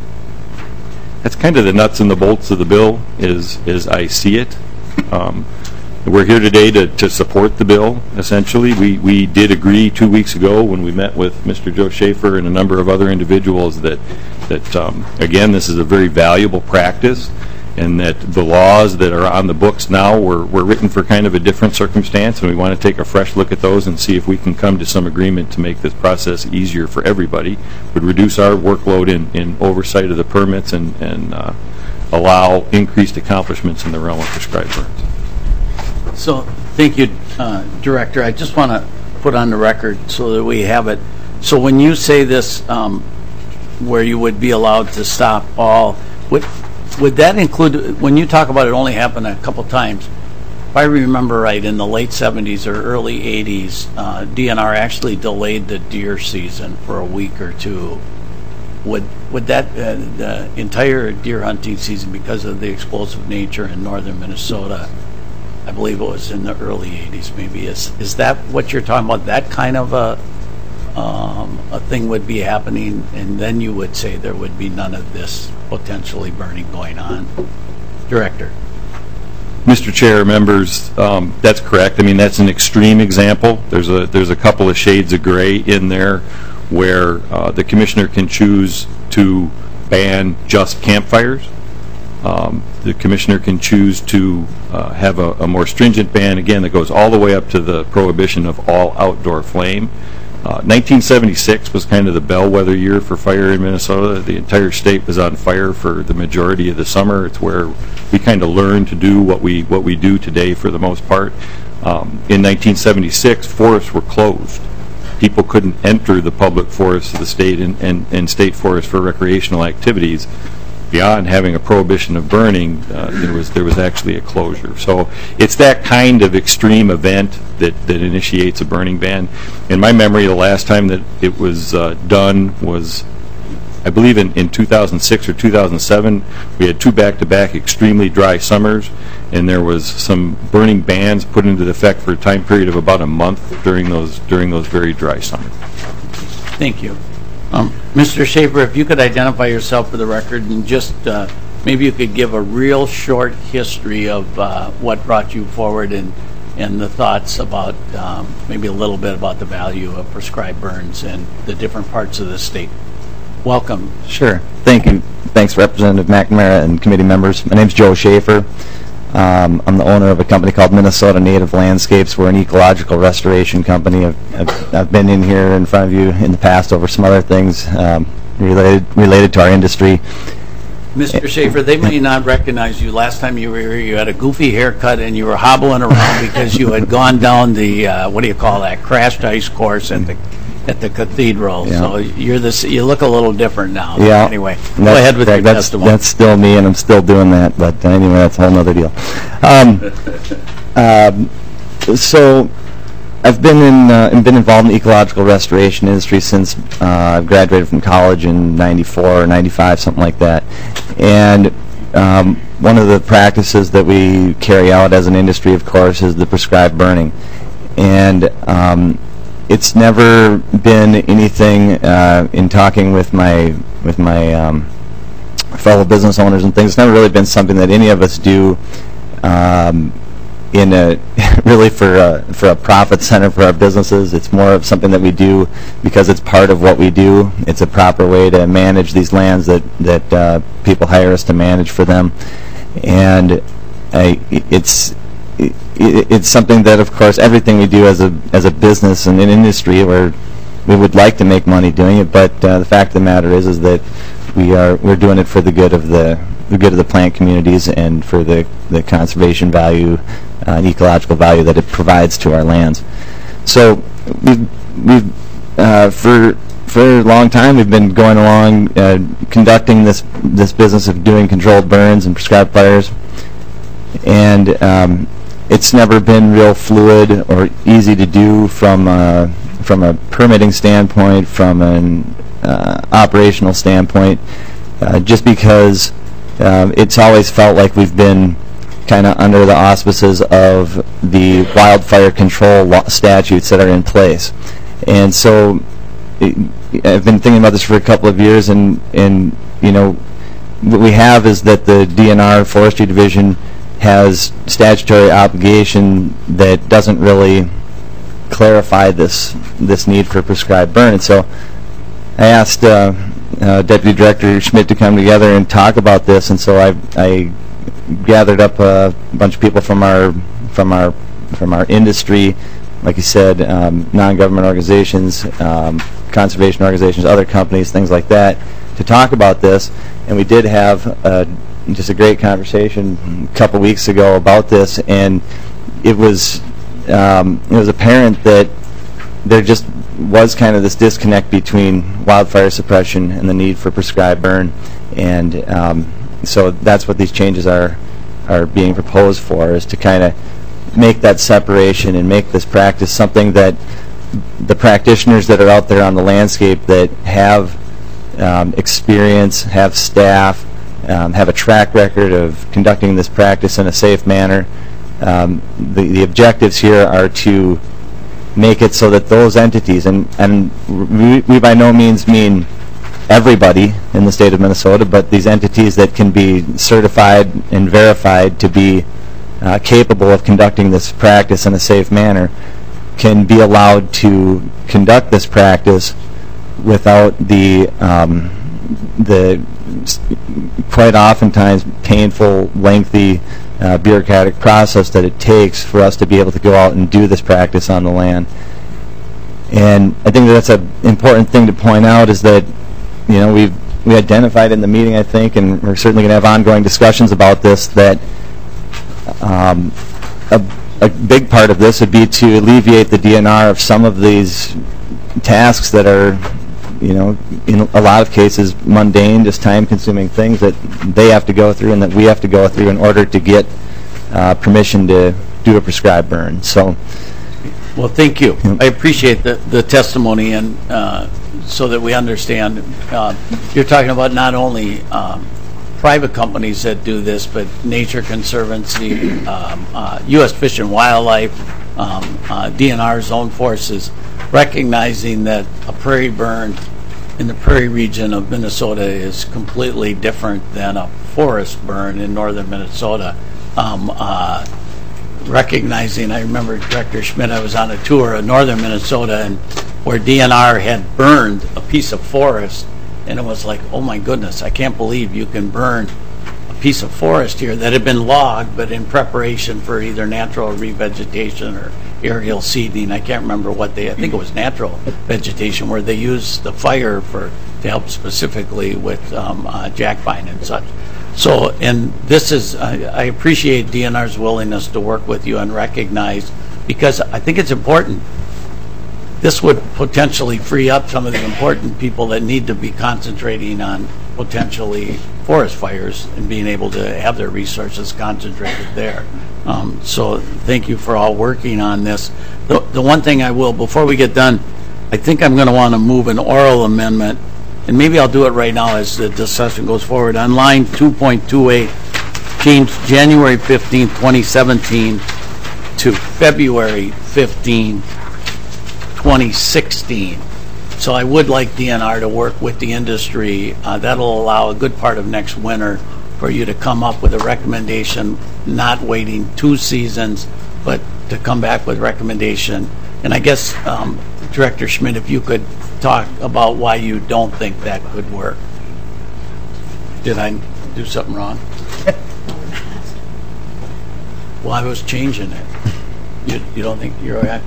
That's kind of the nuts and the bolts of the bill as I see it. We're here today to support the bill, essentially. We did agree 2 weeks ago when we met with Mr. Joe Schaefer and a number of other individuals that again, this is a very valuable practice, and that the laws that are on the books now were written for kind of a different circumstance, and we want to take a fresh look at those and see if we can come to some agreement to make this process easier for everybody, would reduce our workload in oversight of the permits, and allow increased accomplishments in the realm of prescribed burns. So, thank you, Director. I just want to put on the record so that we have it. So when you say this, where you would be allowed to stop all, would that include, when you talk about it only happened a couple times, if I remember right, in the late 70s or early 80s, DNR actually delayed the deer season for a week or two. Would that, the entire deer hunting season, because of the explosive nature in northern Minnesota, I believe it was in the early 80s maybe, is that what you're talking about? That kind of a thing would be happening, and then you would say there would be none of this potentially burning going on? Director. Mr. Chair, members, that's correct. I mean, that's an extreme example. There's a couple of shades of gray in there where the commissioner can choose to ban just campfires. The commissioner can choose to have a more stringent ban, again, that goes all the way up to the prohibition of all outdoor flame. 1976 was kind of the bellwether year for fire in Minnesota. The entire state was on fire for the majority of the summer. It's where we kind of learned to do what we do today for the most part. In 1976, forests were closed. people couldn't enter the public forests of the state and state forests for recreational activities. Beyond having a prohibition of burning, there was actually a closure. So it's that kind of extreme event that initiates a burning ban. In my memory, the last time that it was done was, I believe, in 2006 or 2007. We had 2 back-to-back extremely dry summers, and there was some burning bans put into effect for a time period of about a month during those very dry summers. Thank you. Mr. Schaefer, if you could identify yourself for the record and just maybe you could give a real short history of what brought you forward and the thoughts about maybe a little bit about the value of prescribed burns in the different parts of the state. Welcome. Sure. Thank you. Thanks, Representative McNamara and committee members. My name's Joe Schaefer. I'm the owner of a company called Minnesota Native Landscapes. We're an ecological restoration company. I've been in here in front of you in the past over some other things related to our industry. Mr. Schaefer, they may not recognize you. Last time you were here, you had a goofy haircut and you were hobbling around because you had gone down the, what do you call that, crashed ice course at the cathedral. Yeah. So you look a little different now. Yeah. Anyway, go ahead with your testimony. That's still me, and I'm still doing that. But anyway, that's a whole other deal. So I've been involved in the ecological restoration industry since I graduated from college in '94 or '95, something like that. And one of the practices that we carry out as an industry, of course, is the prescribed burning. And it's never been anything in talking with my fellow business owners and things. It's never really been something that any of us do in a really for a profit center for our businesses. It's more of something that we do because it's part of what we do. It's a proper way to manage these lands that people hire us to manage for them, and it's something that, of course, everything we do as a business and an industry where we would like to make money doing it, but the fact of the matter is that we're doing it for the good of the plant communities and for the conservation value and ecological value that it provides to our lands. So we've for a long time we've been going along conducting this business of doing controlled burns and prescribed fires, and it's never been real fluid or easy to do from a permitting standpoint, from an operational standpoint, just because it's always felt like we've been kind of under the auspices of the wildfire control statutes that are in place. And so I've been thinking about this for a couple of years, and you know, what we have is that the DNR Forestry Division has statutory obligation that doesn't really clarify this need for prescribed burn. And so I asked Deputy Director Schmidt to come together and talk about this, and so I gathered up a bunch of people from our industry, like you said, non-government organizations, conservation organizations, other companies, things like that, to talk about this. And we did have just a great conversation a couple weeks ago about this, and it was apparent that there just was kind of this disconnect between wildfire suppression and the need for prescribed burn, and so that's what these changes are being proposed for, is to kind of make that separation and make this practice something that the practitioners that are out there on the landscape that have experience, have staff, have a track record of conducting this practice in a safe manner. The objectives here are to make it so that those entities, and we by no means mean everybody in the state of Minnesota, but these entities that can be certified and verified to be capable of conducting this practice in a safe manner, can be allowed to conduct this practice without the quite oftentimes painful, lengthy, bureaucratic process that it takes for us to be able to go out and do this practice on the land. And I think that's an important thing to point out, is that, you know, we identified in the meeting, I think, and we're certainly going to have ongoing discussions about this, that a big part of this would be to alleviate the DNR of some of these tasks that are, in a lot of cases mundane, just time-consuming things that they have to go through and that we have to go through in order to get permission to do a prescribed burn. So, well, thank you. I appreciate the testimony, and so that we understand, you're talking about not only private companies that do this, but Nature Conservancy, U.S. Fish and Wildlife, DNR zone forces, recognizing that a prairie burn in the prairie region of Minnesota is completely different than a forest burn in northern Minnesota. Recognizing, I remember Director Schmidt, I was on a tour of northern Minnesota and where DNR had burned a piece of forest, and it was like, oh my goodness, I can't believe you can burn a piece of forest here that had been logged, but in preparation for either natural revegetation or aerial seeding. I can't remember what I think it was natural vegetation, where they used the fire to help specifically with jack pine and such. So, and this is, I appreciate DNR's willingness to work with you and recognize, because I think it's important. This would potentially free up some of the important people that need to be concentrating on potentially forest fires and being able to have their resources concentrated there. So thank you for all working on this. The one thing I will, before we get done, I think I'm going to want to move an oral amendment, and maybe I'll do it right now as the discussion goes forward. On line 2.28, change January 15, 2017 to February 15, 2016. So I would like DNR to work with the industry. That'll allow a good part of next winter for you to come up with a recommendation, not waiting 2 seasons, but to come back with recommendation. And I guess, Director Schmidt, if you could talk about why you don't think that could work. Did I do something wrong? Well, I was changing it. You don't think you're right?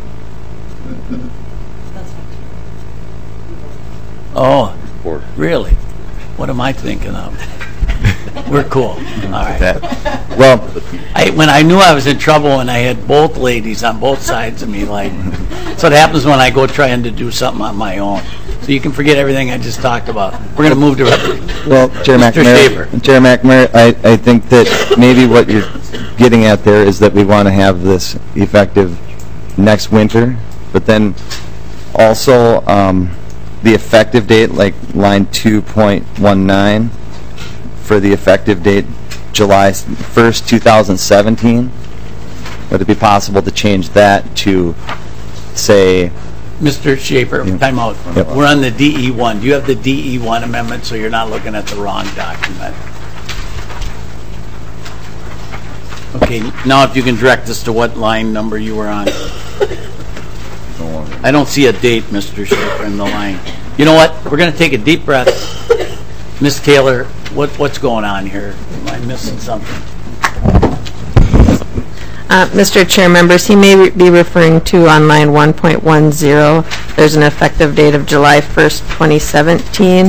Oh, really? What am I thinking of? We're cool. All right. Well, when I knew I was in trouble and I had both ladies on both sides of me, like, so it happens when I go trying to do something on my own. So you can forget everything I just talked about. We're going to move to well, Chair McNamara, I think that maybe what you're getting at there is that we want to have this effective next winter, but then also the effective date, like line 2.19, for the effective date July 1st, 2017. Would it be possible to change that to, say... Mr. Schaefer, time out. Yep. We're on the DE1. Do you have the DE1 amendment so you're not looking at the wrong document? Okay, now if you can direct us to what line number you were on. I don't see a date, Mr. Schaefer, in the line. You know what? We're going to take a deep breath. Ms. Kaler, what's going on here? Am I missing something? Mr. Chair, members, he may be referring to on line 1.10. There's an effective date of July 1st, 2017.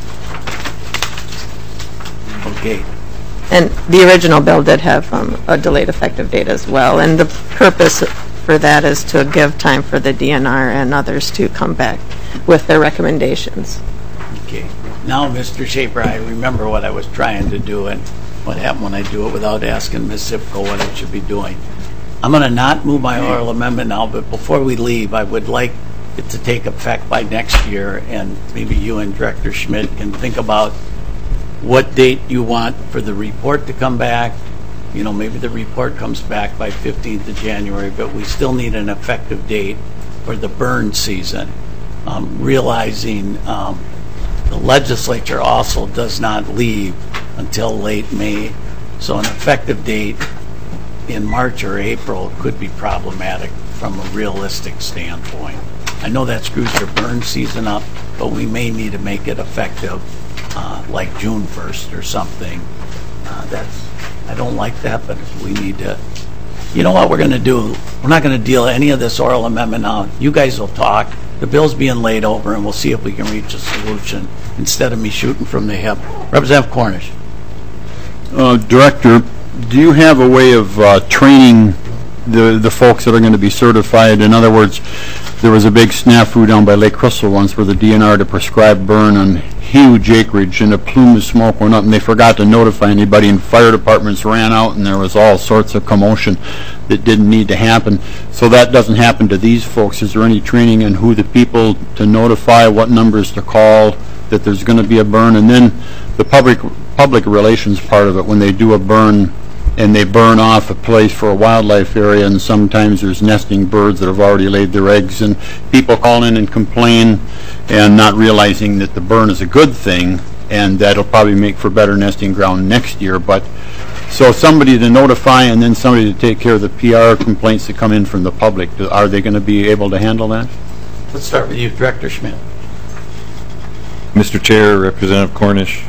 Okay. And the original bill did have a delayed effective date as well. And the purpose for that is to give time for the DNR and others to come back with their recommendations. Okay. Now, Mr. Schaefer, I remember what I was trying to do and what happened when I do it without asking Ms. Zipko what I should be doing. I'm going to not move my oral amendment now, but before we leave, I would like it to take effect by next year, and maybe you and Director Schmidt can think about what date you want for the report to come back. You know, maybe the report comes back by 15th of January, but we still need an effective date for the burn season. Realizing the legislature also does not leave until late May, so an effective date in March or April could be problematic from a realistic standpoint. I know that screws your burn season up, but we may need to make it effective like June 1st or something. I don't like that, but we need to. You know what we're going to do? We're not going to deal any of this oral amendment now. You guys will talk. The bill's being laid over, and we'll see if we can reach a solution instead of me shooting from the hip. Representative Cornish. Director, do you have a way of training the folks that are going to be certified? In other words, there was a big snafu down by Lake Crystal once where the DNR to prescribe burn on huge acreage, and a plume of smoke went up, and they forgot to notify anybody, and fire departments ran out, and there was all sorts of commotion that didn't need to happen. So that doesn't happen to these folks. Is there any training on who the people to notify, what numbers to call, that there's going to be a burn? And then the public relations part of it, when they do a burn and they burn off a place for a wildlife area, and sometimes there's nesting birds that have already laid their eggs, and people call in and complain and not realizing that the burn is a good thing and that'll probably make for better nesting ground next year. But so somebody to notify and then somebody to take care of the PR complaints that come in from the public, are they going to be able to handle that? Let's start with you, Director Schmidt. Mr. Chair, Representative Cornish,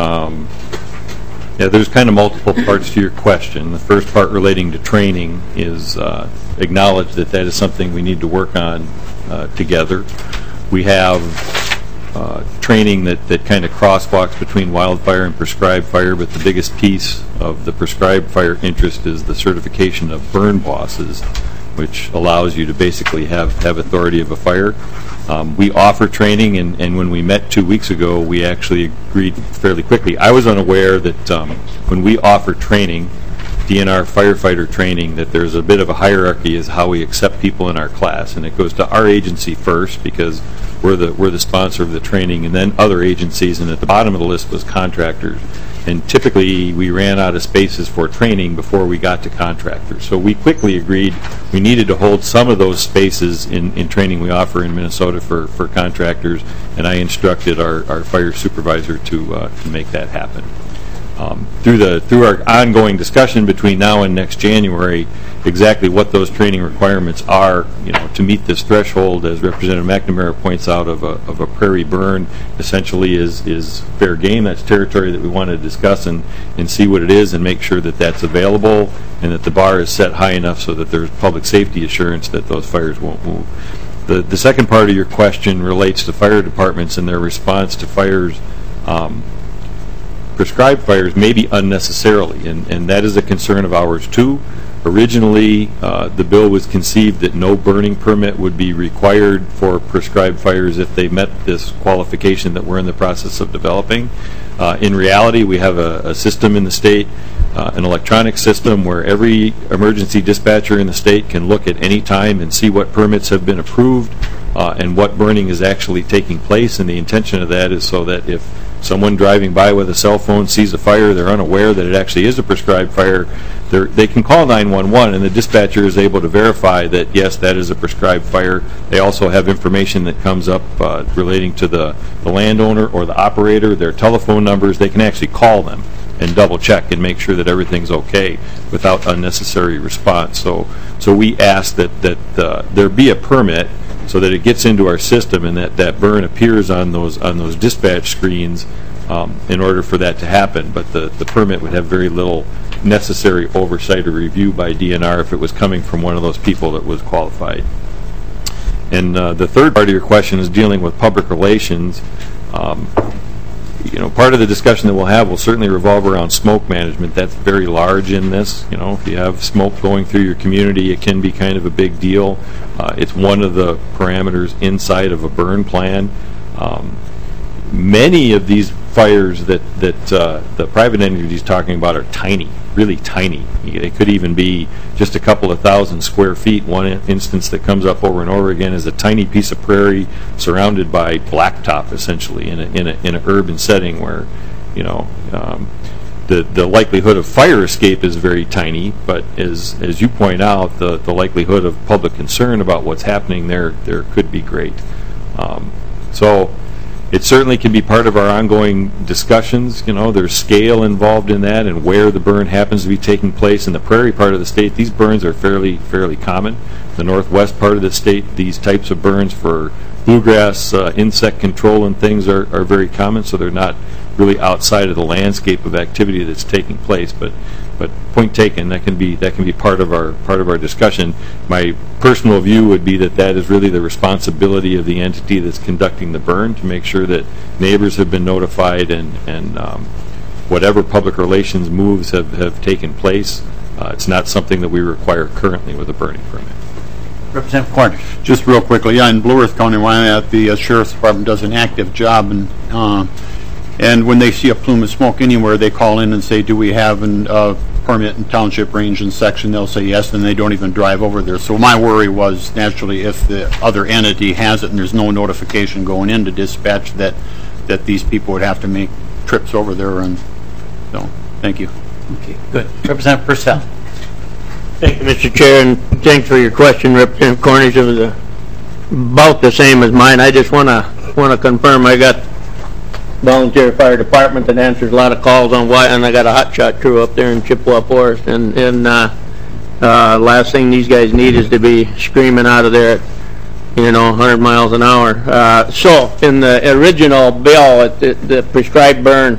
yeah, there's kind of multiple parts to your question. The first part relating to training is acknowledge that that is something we need to work on together. We have training that kind of crosswalks between wildfire and prescribed fire, but the biggest piece of the prescribed fire interest is the certification of burn bosses, which allows you to basically have authority of a fire. We offer training, and when we met 2 weeks ago, we actually agreed fairly quickly. I was unaware that when we offer training, DNR firefighter training, that there's a bit of a hierarchy as how we accept people in our class, and it goes to our agency first because we're the sponsor of the training, and then other agencies, and at the bottom of the list was contractors. And typically, we ran out of spaces for training before we got to contractors. So we quickly agreed we needed to hold some of those spaces in training we offer in Minnesota for contractors, and I instructed our fire supervisor to make that happen. Through our ongoing discussion between now and next January, exactly what those training requirements are, to meet this threshold, as Representative McNamara points out, of a prairie burn, essentially is fair game. That's territory that we want to discuss and see what it is and make sure that that's available and that the bar is set high enough so that there's public safety assurance that those fires won't move. The second part of your question relates to fire departments and their response to fires. Prescribed fires maybe unnecessarily, and that is a concern of ours too. Originally, the bill was conceived that no burning permit would be required for prescribed fires if they met this qualification that we're in the process of developing. In reality, we have a system in the state, an electronic system where every emergency dispatcher in the state can look at any time and see what permits have been approved and what burning is actually taking place, and the intention of that is so that if someone driving by with a cell phone sees a fire, they're unaware that it actually is a prescribed fire, they can call 911 and the dispatcher is able to verify that, yes, that is a prescribed fire. They also have information that comes up relating to the landowner or the operator, their telephone numbers. They can actually call them and double check and make sure that everything's okay without unnecessary response. So we ask that there be a permit so that it gets into our system and that burn appears on those dispatch screens in order for that to happen. But the permit would have very little necessary oversight or review by DNR if it was coming from one of those people that was qualified. And the third part of your question is dealing with public relations. Part of the discussion that we'll have will certainly revolve around smoke management. That's very large in this. If you have smoke going through your community, it can be kind of a big deal. It's one of the parameters inside of a burn plan. Many of these fires that the private entity is talking about are tiny, really tiny. They could even be just a couple of thousand square feet. One instance that comes up over and over again is a tiny piece of prairie surrounded by blacktop, essentially, in an urban setting where, the likelihood of fire escape is very tiny, but as you point out, the likelihood of public concern about what's happening there could be great. So it certainly can be part of our ongoing discussions. There's scale involved in that and where the burn happens to be taking place. In the prairie part of the state, these burns are fairly common. The northwest part of the state, these types of burns for bluegrass, insect control and things are very common, so they're not really outside of the landscape of activity that's taking place. But point taken, that can be part of our discussion. My personal view would be that is really the responsibility of the entity that's conducting the burn to make sure that neighbors have been notified and whatever public relations moves have taken place. It's not something that we require currently with a burning permit. Representative Cornish. Just real quickly, in Blue Earth County, Wyoming, the Sheriff's Department does an active job, and when they see a plume of smoke anywhere, they call in and say, do we have a permit in township range and section? They'll say yes, and they don't even drive over there. So my worry was, naturally, if the other entity has it and there's no notification going in to dispatch, that these people would have to make trips over there. And so, thank you. Okay, good. Representative Purcell. Thank you, Mr. Chair, and thanks for your question, Representative Cornish. It was about the same as mine. I just want to confirm I got volunteer fire department that answers a lot of calls on why, and I got a hotshot crew up there in Chippewa Forest. And last thing these guys need is to be screaming out of there at 100 miles an hour. So in the original bill, the prescribed burn,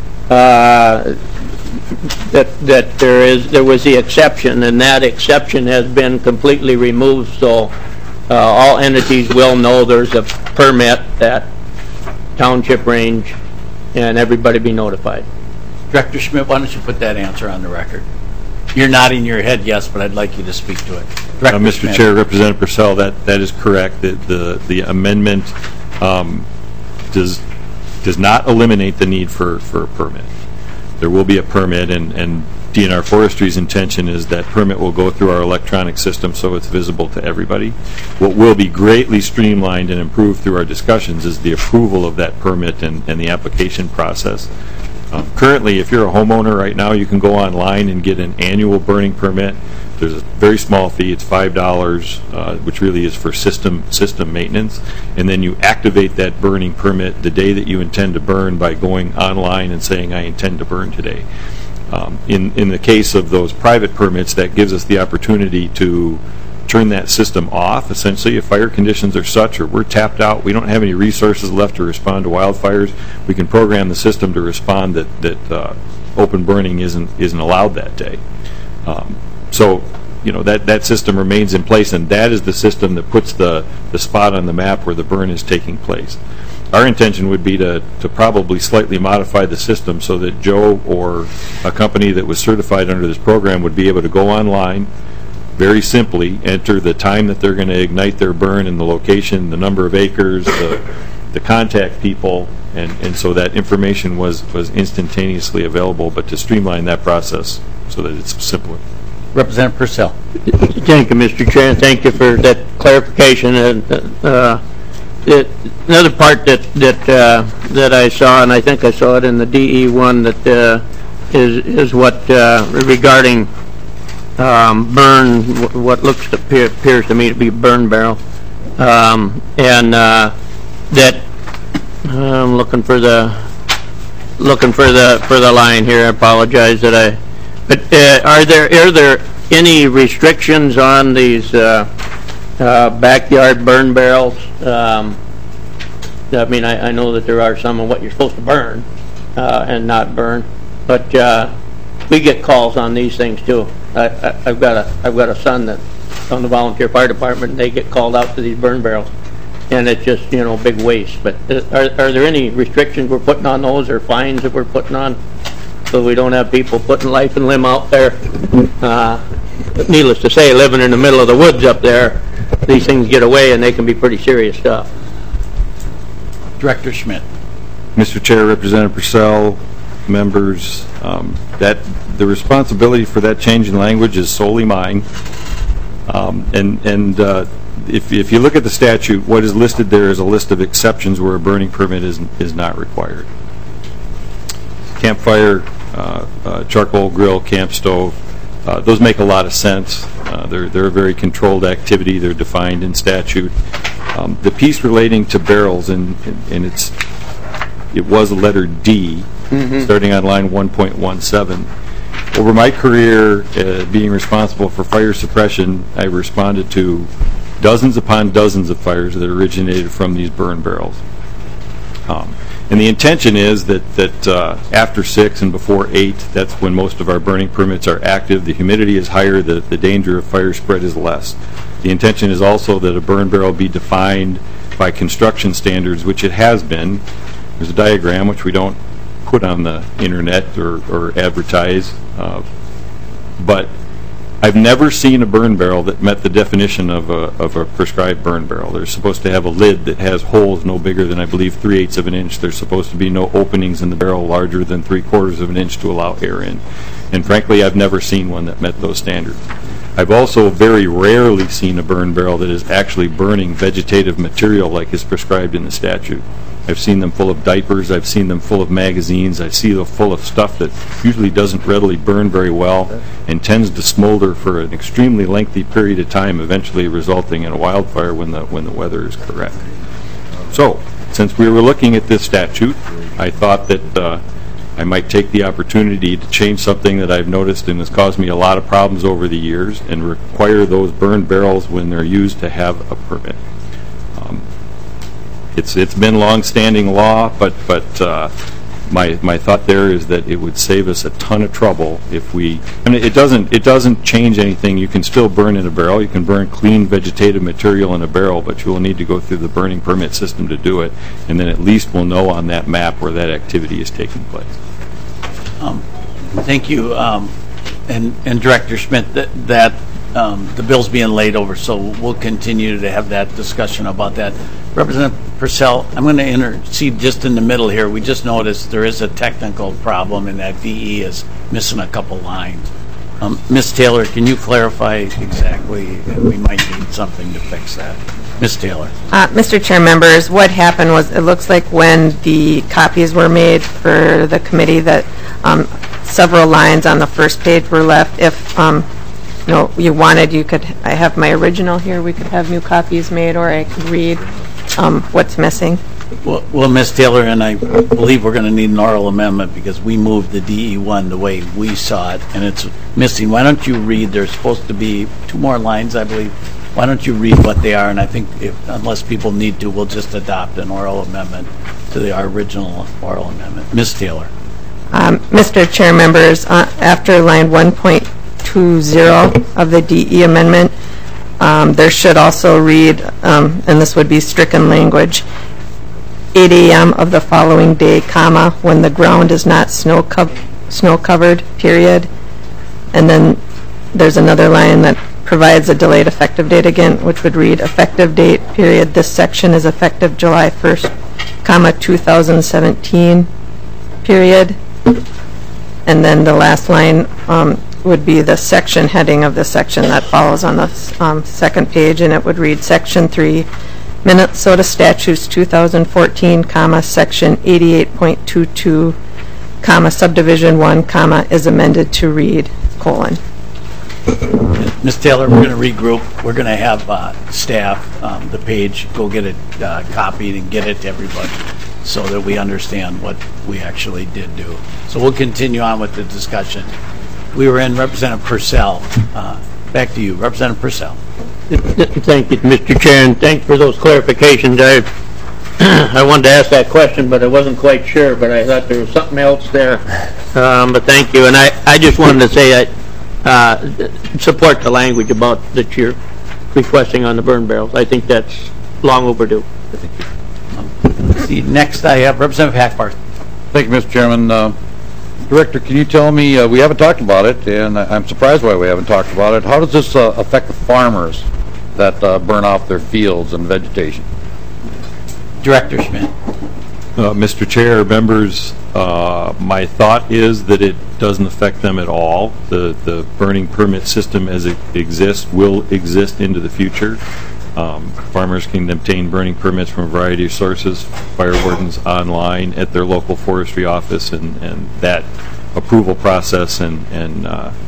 that there was the exception, and that exception has been completely removed. So all entities will know there's a permit at township range, and everybody be notified. Director Schmidt, why don't you put that answer on the record? You're nodding your head yes, but I'd like you to speak to it. Mr. Schmidt. Chair, Representative Purcell, that is correct. The amendment does not eliminate the need for a permit. There will be a permit, and DNR Forestry's intention is that permit will go through our electronic system so it's visible to everybody. What will be greatly streamlined and improved through our discussions is the approval of that permit and the application process. Currently, if you're a homeowner right now, you can go online and get an annual burning permit. There's a very small fee. It's $5, which really is for system maintenance. And then you activate that burning permit the day that you intend to burn by going online and saying, I intend to burn today. In the case of those private permits, that gives us the opportunity to turn that system off. Essentially, if fire conditions are such or we're tapped out, we don't have any resources left to respond to wildfires, we can program the system to respond that open burning isn't allowed that day. So, that system remains in place, and that is the system that puts the spot on the map where the burn is taking place. Our intention would be to probably slightly modify the system so that Joe or a company that was certified under this program would be able to go online, very simply enter the time that they're going to ignite their burn and the location, the number of acres, the contact people, and so that information was instantaneously available, but to streamline that process so that it's simpler. Representative Purcell. Thank you, Mr. Chair, and thank you for that clarification. Another part that I saw, and I think I saw it in the DE one, that is what regarding burn, what appears to me to be a burn barrel, and that I'm looking for the line here. I apologize that But are there any restrictions on these backyard burn barrels? I mean, I know that there are some on what you're supposed to burn and not burn, but we get calls on these things too. I've got a son that's on the volunteer fire department, and they get called out to these burn barrels, and it's just big waste. But are there any restrictions we're putting on those, or fines that we're putting on, so we don't have people putting life and limb out there? Needless to say, living in the middle of the woods up there, these things get away and they can be pretty serious stuff. Director Schmidt. Mr. Chair, Representative Purcell, members, that the responsibility for that change in language is solely mine. If you look at the statute, what is listed there is a list of exceptions where a burning permit is not required. Campfire, charcoal grill, camp stove, those make a lot of sense. They're a very controlled activity. They're defined in statute. The piece relating to barrels, and it was a letter D, starting on line 1.17. Over my career being responsible for fire suppression, I responded to dozens upon dozens of fires that originated from these burn barrels. And the intention is that after 6 and before 8, that's when most of our burning permits are active. The humidity is higher, the danger of fire spread is less. The intention is also that a burn barrel be defined by construction standards, which it has been. There's a diagram which we don't put on the internet or advertise, but I've never seen a burn barrel that met the definition of a prescribed burn barrel. They're supposed to have a lid that has holes no bigger than, I believe, 3/8 of an inch. There's supposed to be no openings in the barrel larger than 3/4 of an inch to allow air in. And frankly, I've never seen one that met those standards. I've also very rarely seen a burn barrel that is actually burning vegetative material like is prescribed in the statute. I've seen them full of diapers, I've seen them full of magazines, I've seen them full of stuff that usually doesn't readily burn very well and tends to smolder for an extremely lengthy period of time, eventually resulting in a wildfire when the weather is correct. So, since we were looking at this statute, I thought that I might take the opportunity to change something that I've noticed and has caused me a lot of problems over the years and require those burn barrels when they're used to have a permit. It's been long-standing law, but my thought there is that it would save us a ton of trouble if we. I mean, it doesn't change anything. You can still burn in a barrel. You can burn clean vegetative material in a barrel, but you will need to go through the burning permit system to do it, and then at least we'll know on that map where that activity is taking place. Thank you, and Director Schmidt. That the bill's being laid over, so we'll continue to have that discussion about that. Representative Purcell, I'm going to intercede just in the middle here. We just noticed there is a technical problem and that VE is missing a couple lines. Ms. Taylor, can you clarify exactly? We might need something to fix that. Ms. Taylor. Mr. Chair, members, what happened was it looks like when the copies were made for the committee that several lines on the first page were left. If you wanted, I have my original here. We could have new copies made, or I could read what's missing. Well, Ms. Taylor, and I believe we're going to need an oral amendment because we moved the DE1 the way we saw it, and it's missing. Why don't you read? There's supposed to be 2 more lines, I believe. Why don't you read what they are? And I think, unless people need to, we'll just adopt an oral amendment to our original oral amendment. Ms. Taylor. Mr. Chair, members, after line 1.20 of the DE amendment, there should also read, and this would be stricken language, 8 a.m. of the following day, comma, when the ground is not snow-covered, period. And then there's another line that provides a delayed effective date again, which would read, effective date, period. This section is effective July 1st, comma, 2017, period. And then the last line would be the section heading of the section that follows on the second page, and it would read Section 3, Minnesota Statutes 2014, comma, Section 88.22, comma, Subdivision 1, comma, is amended to read, colon. Ms. Taylor, we're going to regroup. We're going to have staff, the page, go get it copied and get it to everybody so that we understand what we actually did do. So we'll continue on with the discussion. We were in Representative Purcell. Back to you, Representative Purcell. Thank you, Mr. Chair, and thanks for those clarifications. I wanted to ask that question, but I wasn't quite sure, but I thought there was something else there. But thank you, and I just wanted to say I support the language about that you're requesting on the burn barrels. I think that's long overdue. Next, I have Representative Hackbarth. Thank you, Mr. Chairman. Director, can you tell me, we haven't talked about it, and I'm surprised why we haven't talked about it. How does this affect the farmers that burn off their fields and vegetation? Director Schmidt. Mr. Chair, members, my thought is that it doesn't affect them at all. The burning permit system as it exists will exist into the future. Farmers can obtain burning permits from a variety of sources, fire wardens online at their local forestry office, and that approval process and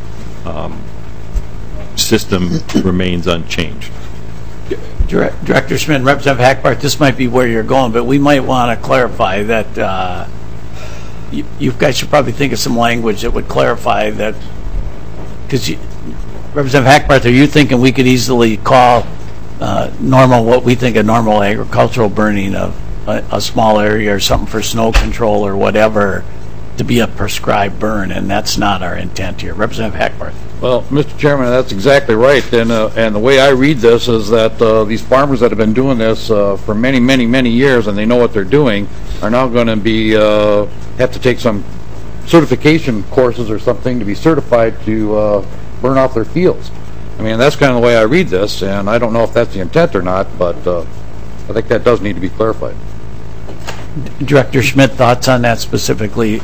system remains unchanged. Director Schmidt and Representative Hackbarth, this might be where you're going, but we might want to clarify that you guys should probably think of some language that would clarify that, because Representative Hackbarth, are you thinking we could easily call normal, what we think of normal agricultural burning of a small area or something for snow control or whatever to be a prescribed burn, and that's not our intent here. Representative Hackbarth. Well, Mr. Chairman, that's exactly right, and the way I read this is that these farmers that have been doing this for many, many, many years, and they know what they're doing, are now going to be have to take some certification courses or something to be certified to burn off their fields. I mean, that's kind of the way I read this, and I don't know if that's the intent or not, but I think that does need to be clarified. Director Schmidt, thoughts on that specifically?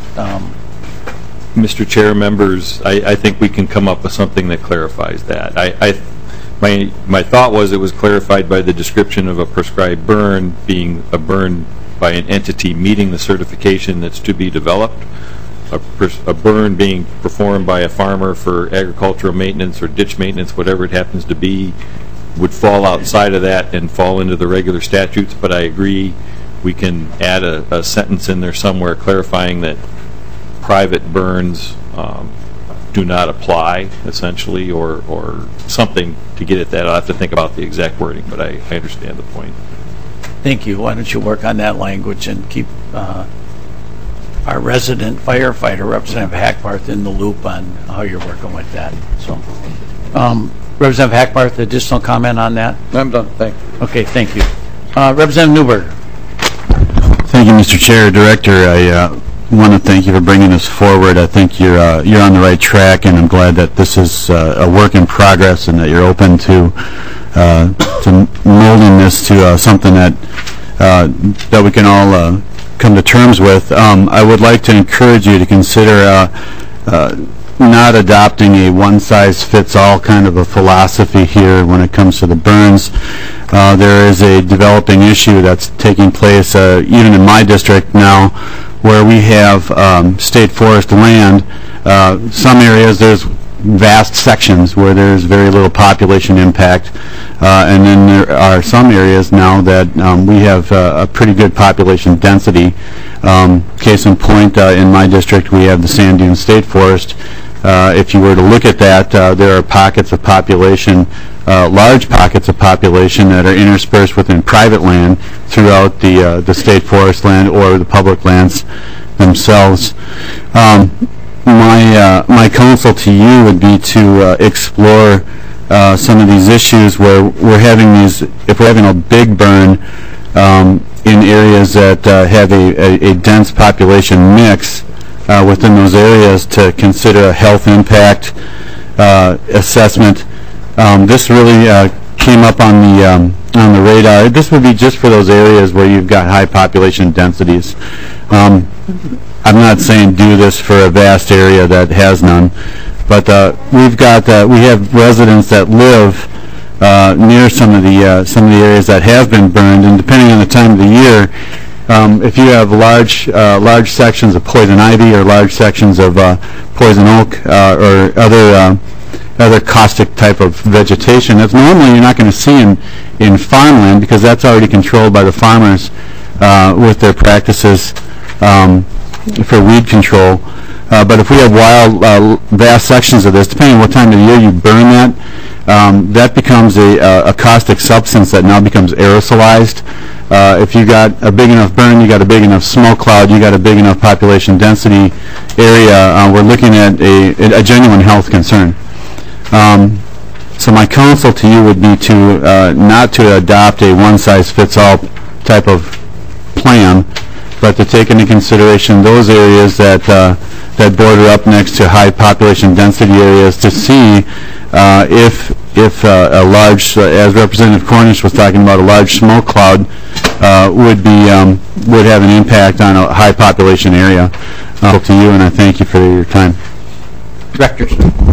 Mr. Chair, members, I think we can come up with something that clarifies that. My thought was it was clarified by the description of a prescribed burn being a burn by an entity meeting the certification that's to be developed. A burn being performed by a farmer for agricultural maintenance or ditch maintenance, whatever it happens to be, would fall outside of that and fall into the regular statutes. But I agree we can add a sentence in there somewhere clarifying that private burns do not apply, essentially, or something to get at that. I'll have to think about the exact wording, but I understand the point. Thank you. Why don't you work on that language and keep our resident firefighter, Representative Hackbarth, in the loop on how you're working with that. So, Representative Hackbarth, additional comment on that? I'm done. Thank you. Okay, thank you. Representative Newberg. Thank you, Mr. Chair. Director, I want to thank you for bringing this forward. I think you're on the right track, and I'm glad that this is a work in progress and that you're open to molding this to something that we can all come to terms with. I would like to encourage you to consider not adopting a one-size-fits-all kind of a philosophy here when it comes to the burns. There is a developing issue that's taking place even in my district now, where we have state forest land. Some areas there's vast sections where there's very little population impact, and then there are some areas now that we have a pretty good population density. Case in point, in my district we have the Sand Dune State Forest. If you were to look at that, there are pockets of population, large pockets of population that are interspersed within private land throughout the state forest land or the public lands themselves. My counsel to you would be to explore some of these issues where we're having if we're having a big burn in areas that have a dense population mix within those areas, to consider a health impact assessment. This really came up on the radar. This would be just for those areas where you've got high population densities. I'm not saying do this for a vast area that has none, but we have residents that live near some of the areas that have been burned, and depending on the time of the year, if you have large sections of poison ivy or large sections of poison oak or other caustic type of vegetation, that's normally you're not going to see in farmland, because that's already controlled by the farmers with their practices for weed control. But if we have wild, vast sections of this, depending on what time of the year you burn that, that becomes a caustic substance that now becomes aerosolized. If you got a big enough burn, you got a big enough smoke cloud, you got a big enough population density area, we're looking at a genuine health concern. So my counsel to you would be to not to adopt a one-size-fits-all type of plan, but to take into consideration those areas that border up next to high population density areas, to see if a large, as Representative Cornish was talking about, a large smoke cloud would have an impact on a high population area. To you, and I thank you for your time. Directors.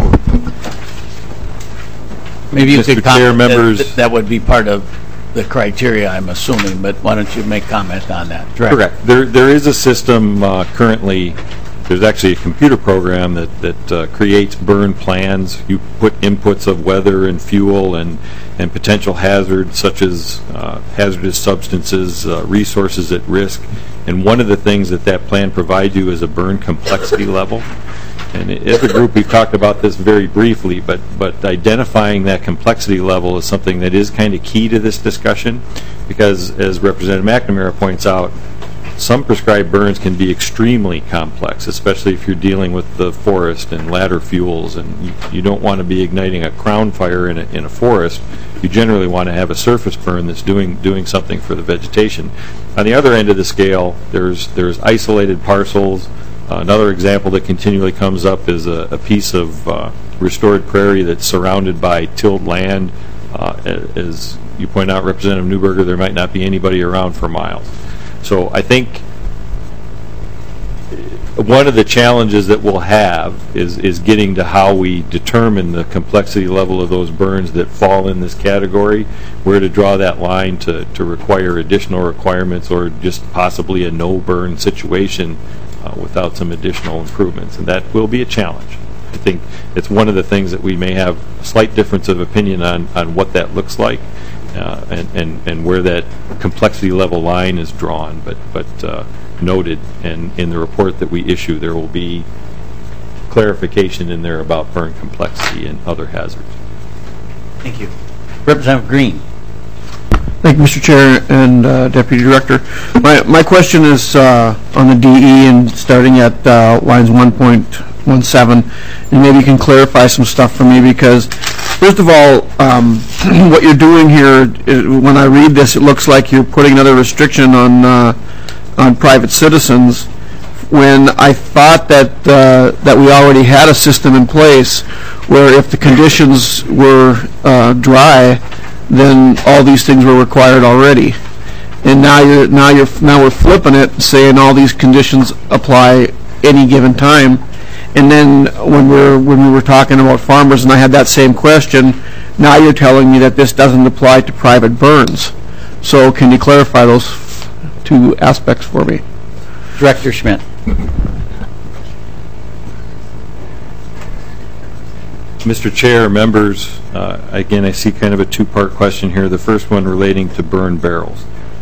Maybe you could comment members. that would be part of the criteria, I'm assuming, but why don't you make comment on that? Correct. There is a system currently. There's actually a computer program that creates burn plans. You put inputs of weather and fuel and potential hazards, such as hazardous substances, resources at risk. And one of the things that plan provides you is a burn complexity level. And as a group, we've talked about this very briefly, but identifying that complexity level is something that is kind of key to this discussion, because, as Representative McNamara points out, some prescribed burns can be extremely complex, especially if you're dealing with the forest and ladder fuels, and you don't want to be igniting a crown fire in a forest. You generally want to have a surface burn that's doing something for the vegetation. On the other end of the scale, there's isolated parcels. Another example that continually comes up is a piece of restored prairie that's surrounded by tilled land. As you point out, Representative Newberger, there might not be anybody around for miles. So I think one of the challenges that we'll have is getting to how we determine the complexity level of those burns that fall in this category, where to draw that line to require additional requirements or just possibly a no burn situation without some additional improvements. And that will be a challenge. I think it's one of the things that we may have a slight difference of opinion on what that looks like and where that complexity level line is drawn. But noted, and in the report that we issue, there will be clarification in there about burn complexity and other hazards. Thank you. Representative Green. Thank you, Mr. Chair and Deputy Director. My question is on the DE and starting at lines 1.17, and maybe you can clarify some stuff for me, because first of all, what you're doing here, when I read this, it looks like you're putting another restriction on private citizens, when I thought that that we already had a system in place where if the conditions were dry, then all these things were required already. And now we're flipping it, saying all these conditions apply any given time. And then when we were talking about farmers, and I had that same question, now you're telling me that this doesn't apply to private burns. So can you clarify those two aspects for me? Director Schmidt. Mr. Chair, members, again, I see kind of a two-part question here. The first one relating to burn barrels.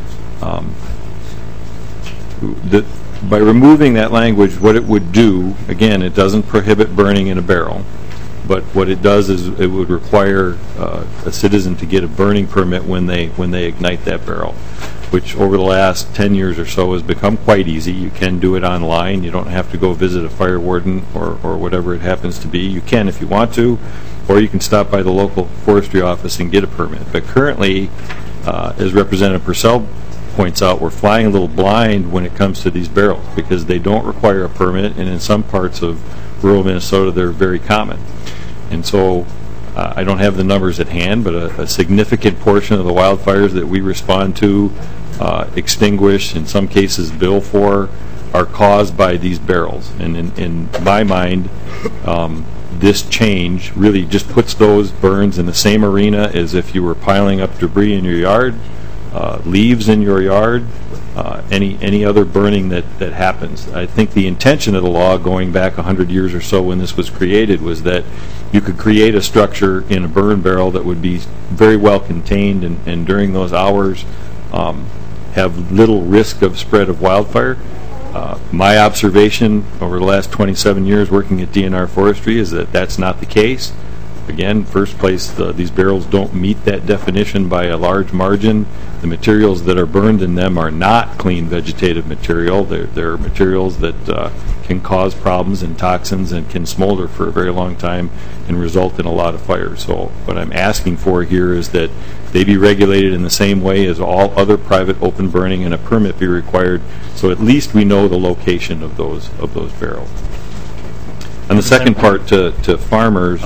By removing that language, what it would do, again, it doesn't prohibit burning in a barrel, but what it does is it would require a citizen to get a burning permit when they ignite that barrel, which over the last 10 years or so has become quite easy. You can do it online. You don't have to go visit a fire warden or whatever it happens to be. You can if you want to, or you can stop by the local forestry office and get a permit. But currently, as Representative Purcell points out, we're flying a little blind when it comes to these barrels because they don't require a permit, and in some parts of rural Minnesota they're very common. And so I don't have the numbers at hand, but a significant portion of the wildfires that we respond to, extinguish, in some cases bill for, are caused by these barrels. And in my mind, this change really just puts those burns in the same arena as if you were piling up debris in your yard, leaves in your yard, any other burning that happens. I think the intention of the law going back 100 years or so when this was created was that you could create a structure in a burn barrel that would be very well contained and during those hours have little risk of spread of wildfire. My observation over the last 27 years working at DNR Forestry is that that's not the case. Again, first place, these barrels don't meet that definition by a large margin. The materials that are burned in them are not clean vegetative material. They're materials that can cause problems and toxins and can smolder for a very long time and result in a lot of fire. So what I'm asking for here is that they be regulated in the same way as all other private open burning and a permit be required, so at least we know the location of those barrels. And the second part to farmers,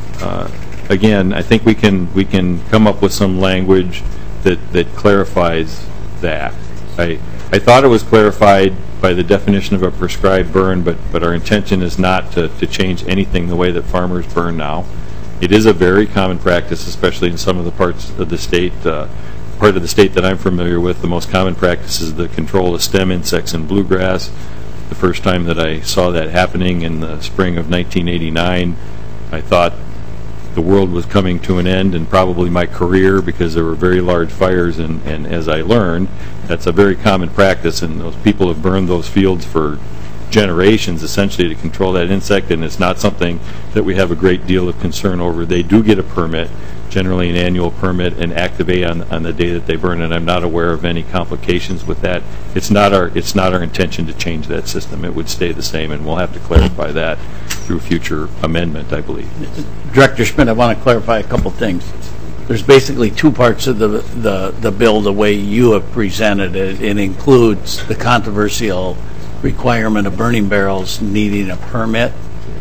again, I think we can come up with some language that clarifies that. I thought it was clarified by the definition of a prescribed burn, but our intention is not to change anything the way that farmers burn now. It is a very common practice, especially in some of the parts of the state. Part of the state that I'm familiar with, the most common practice is the control of stem insects in bluegrass. The first time that I saw that happening in the spring of 1989, I thought the world was coming to an end and probably my career because there were very large fires, and as I learned, that's a very common practice, and those people have burned those fields for generations essentially to control that insect, and it's not something that we have a great deal of concern over. They do get a permit, generally an annual permit, and activate on the day that they burn, and I'm not aware of any complications with that. It's not our intention to change that system. It would stay the same, and we'll have to clarify that through future amendment, I believe. Director Schmidt, I want to clarify a couple things. There's basically two parts of the bill the way you have presented it. It includes the controversial requirement of burning barrels needing a permit,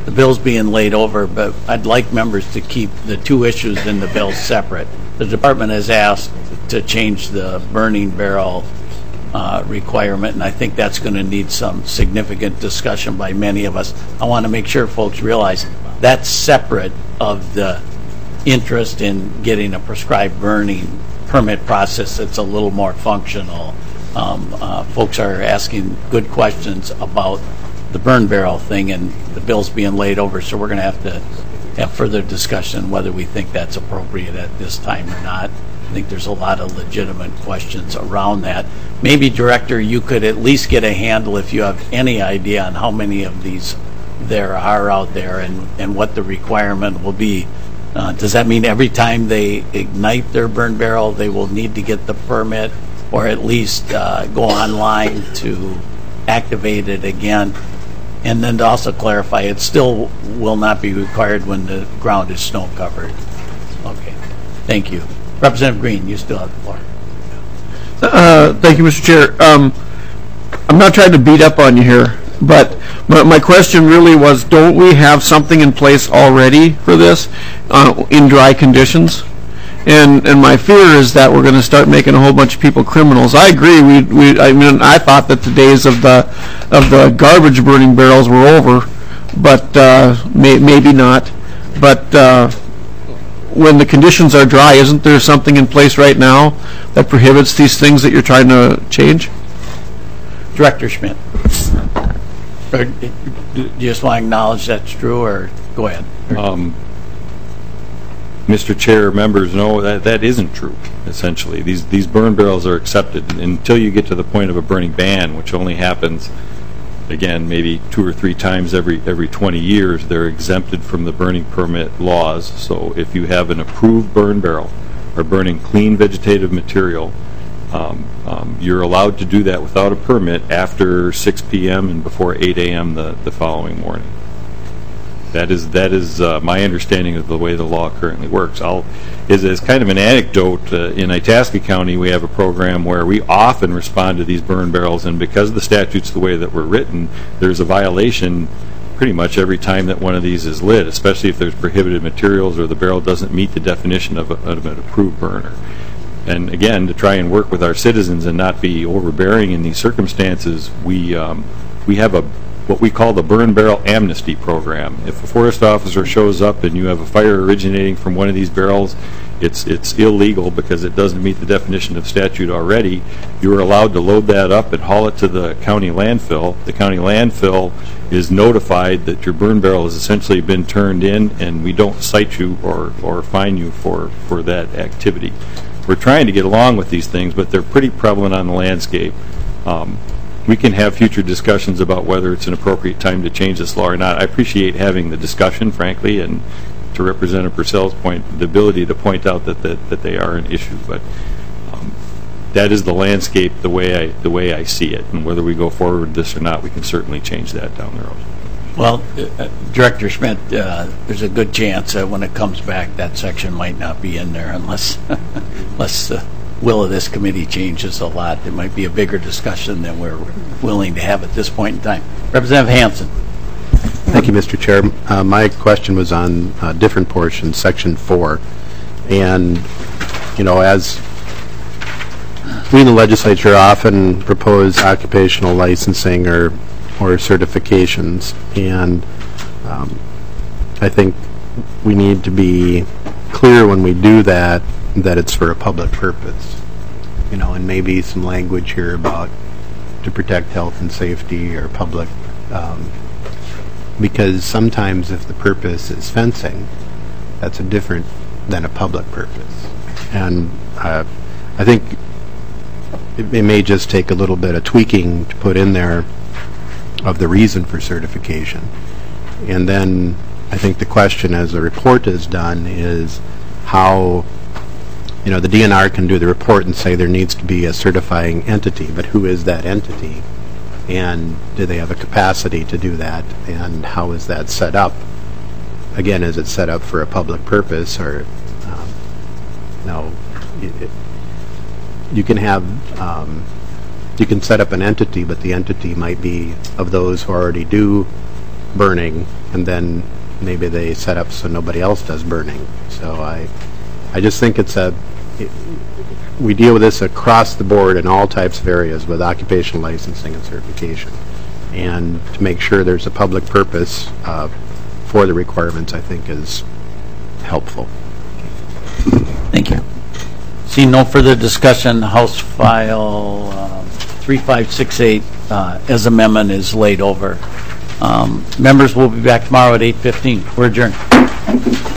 the bill's being laid over, but I'd like members to keep the two issues in the bill separate. The department has asked to change the burning barrel requirement, and I think that's going to need some significant discussion by many of us. I want to make sure folks realize that's separate of the interest in getting a prescribed burning permit process that's a little more functional. Folks are asking good questions about the burn barrel thing, and the bill's being laid over, so we're going to have further discussion whether we think that's appropriate at this time or not. I think there's a lot of legitimate questions around that. Maybe, Director, you could at least get a handle, if you have any idea, on how many of these there are out there and what the requirement will be. Does that mean every time they ignite their burn barrel they will need to get the permit, or at least go online to activate it again? And then to also clarify, it still will not be required when the ground is snow covered. Okay, thank you. Representative Green, you still have the floor. Thank you, Mr. Chair. I'm not trying to beat up on you here, but my question really was, don't we have something in place already for this in dry conditions? And my fear is that we're going to start making a whole bunch of people criminals. I agree. I thought that the days of the garbage burning barrels were over, but maybe not. But when the conditions are dry, isn't there something in place right now that prohibits these things that you're trying to change? Director Schmidt, do you just want to acknowledge that's true, or go ahead? Mr. Chair, members know that isn't true, essentially. These burn barrels are accepted until you get to the point of a burning ban, which only happens, again, maybe 2 or 3 times every 20 years. They're exempted from the burning permit laws. So if you have an approved burn barrel or burning clean vegetative material, you're allowed to do that without a permit after 6 p.m. and before 8 a.m. the following morning. That is my understanding of the way the law currently works. As kind of an anecdote, in Itasca County we have a program where we often respond to these burn barrels, and because the statutes the way that were written, there's a violation pretty much every time that one of these is lit, especially if there's prohibited materials or the barrel doesn't meet the definition of an approved burner. And again, to try and work with our citizens and not be overbearing in these circumstances, we have what we call the burn barrel amnesty program. If a forest officer shows up and you have a fire originating from one of these barrels, it's illegal because it doesn't meet the definition of statute already. You are allowed to load that up and haul it to the county landfill. The county landfill is notified that your burn barrel has essentially been turned in, and we don't cite you or fine you for that activity. We're trying to get along with these things, but they're pretty prevalent on the landscape. We can have future discussions about whether it's an appropriate time to change this law or not. I appreciate having the discussion, frankly, and to Representative Purcell's point, the ability to point out that they are an issue. But that is the landscape the way I see it, and whether we go forward with this or not, we can certainly change that down the road. Well, Director Schmidt, there's a good chance that when it comes back, that section might not be in there unless the will of this committee changes a lot. It might be a bigger discussion than we're willing to have at this point in time. Representative Hansen. Thank you, Mr. Chair. My question was on a different portion, Section 4. And, as we in the legislature often propose occupational licensing or certifications, and I think we need to be clear when we do that it's for a public purpose, and maybe some language here about to protect health and safety or public, because sometimes if the purpose is fencing, that's different than a public purpose. And I think it may just take a little bit of tweaking to put in there of the reason for certification. And then I think the question, as the report is done, is how the DNR can do the report and say there needs to be a certifying entity, but who is that entity? And do they have a capacity to do that? And how is that set up? Again, is it set up for a public purpose, or no? You can have, you can set up an entity, but the entity might be of those who already do burning, and then maybe they set up so nobody else does burning. So I just think we deal with this across the board in all types of areas with occupational licensing and certification. And to make sure there's a public purpose for the requirements, I think is helpful. Thank you. See no further discussion. House File 3568 as amendment is laid over. Members will be back tomorrow at 8:15. We're adjourned.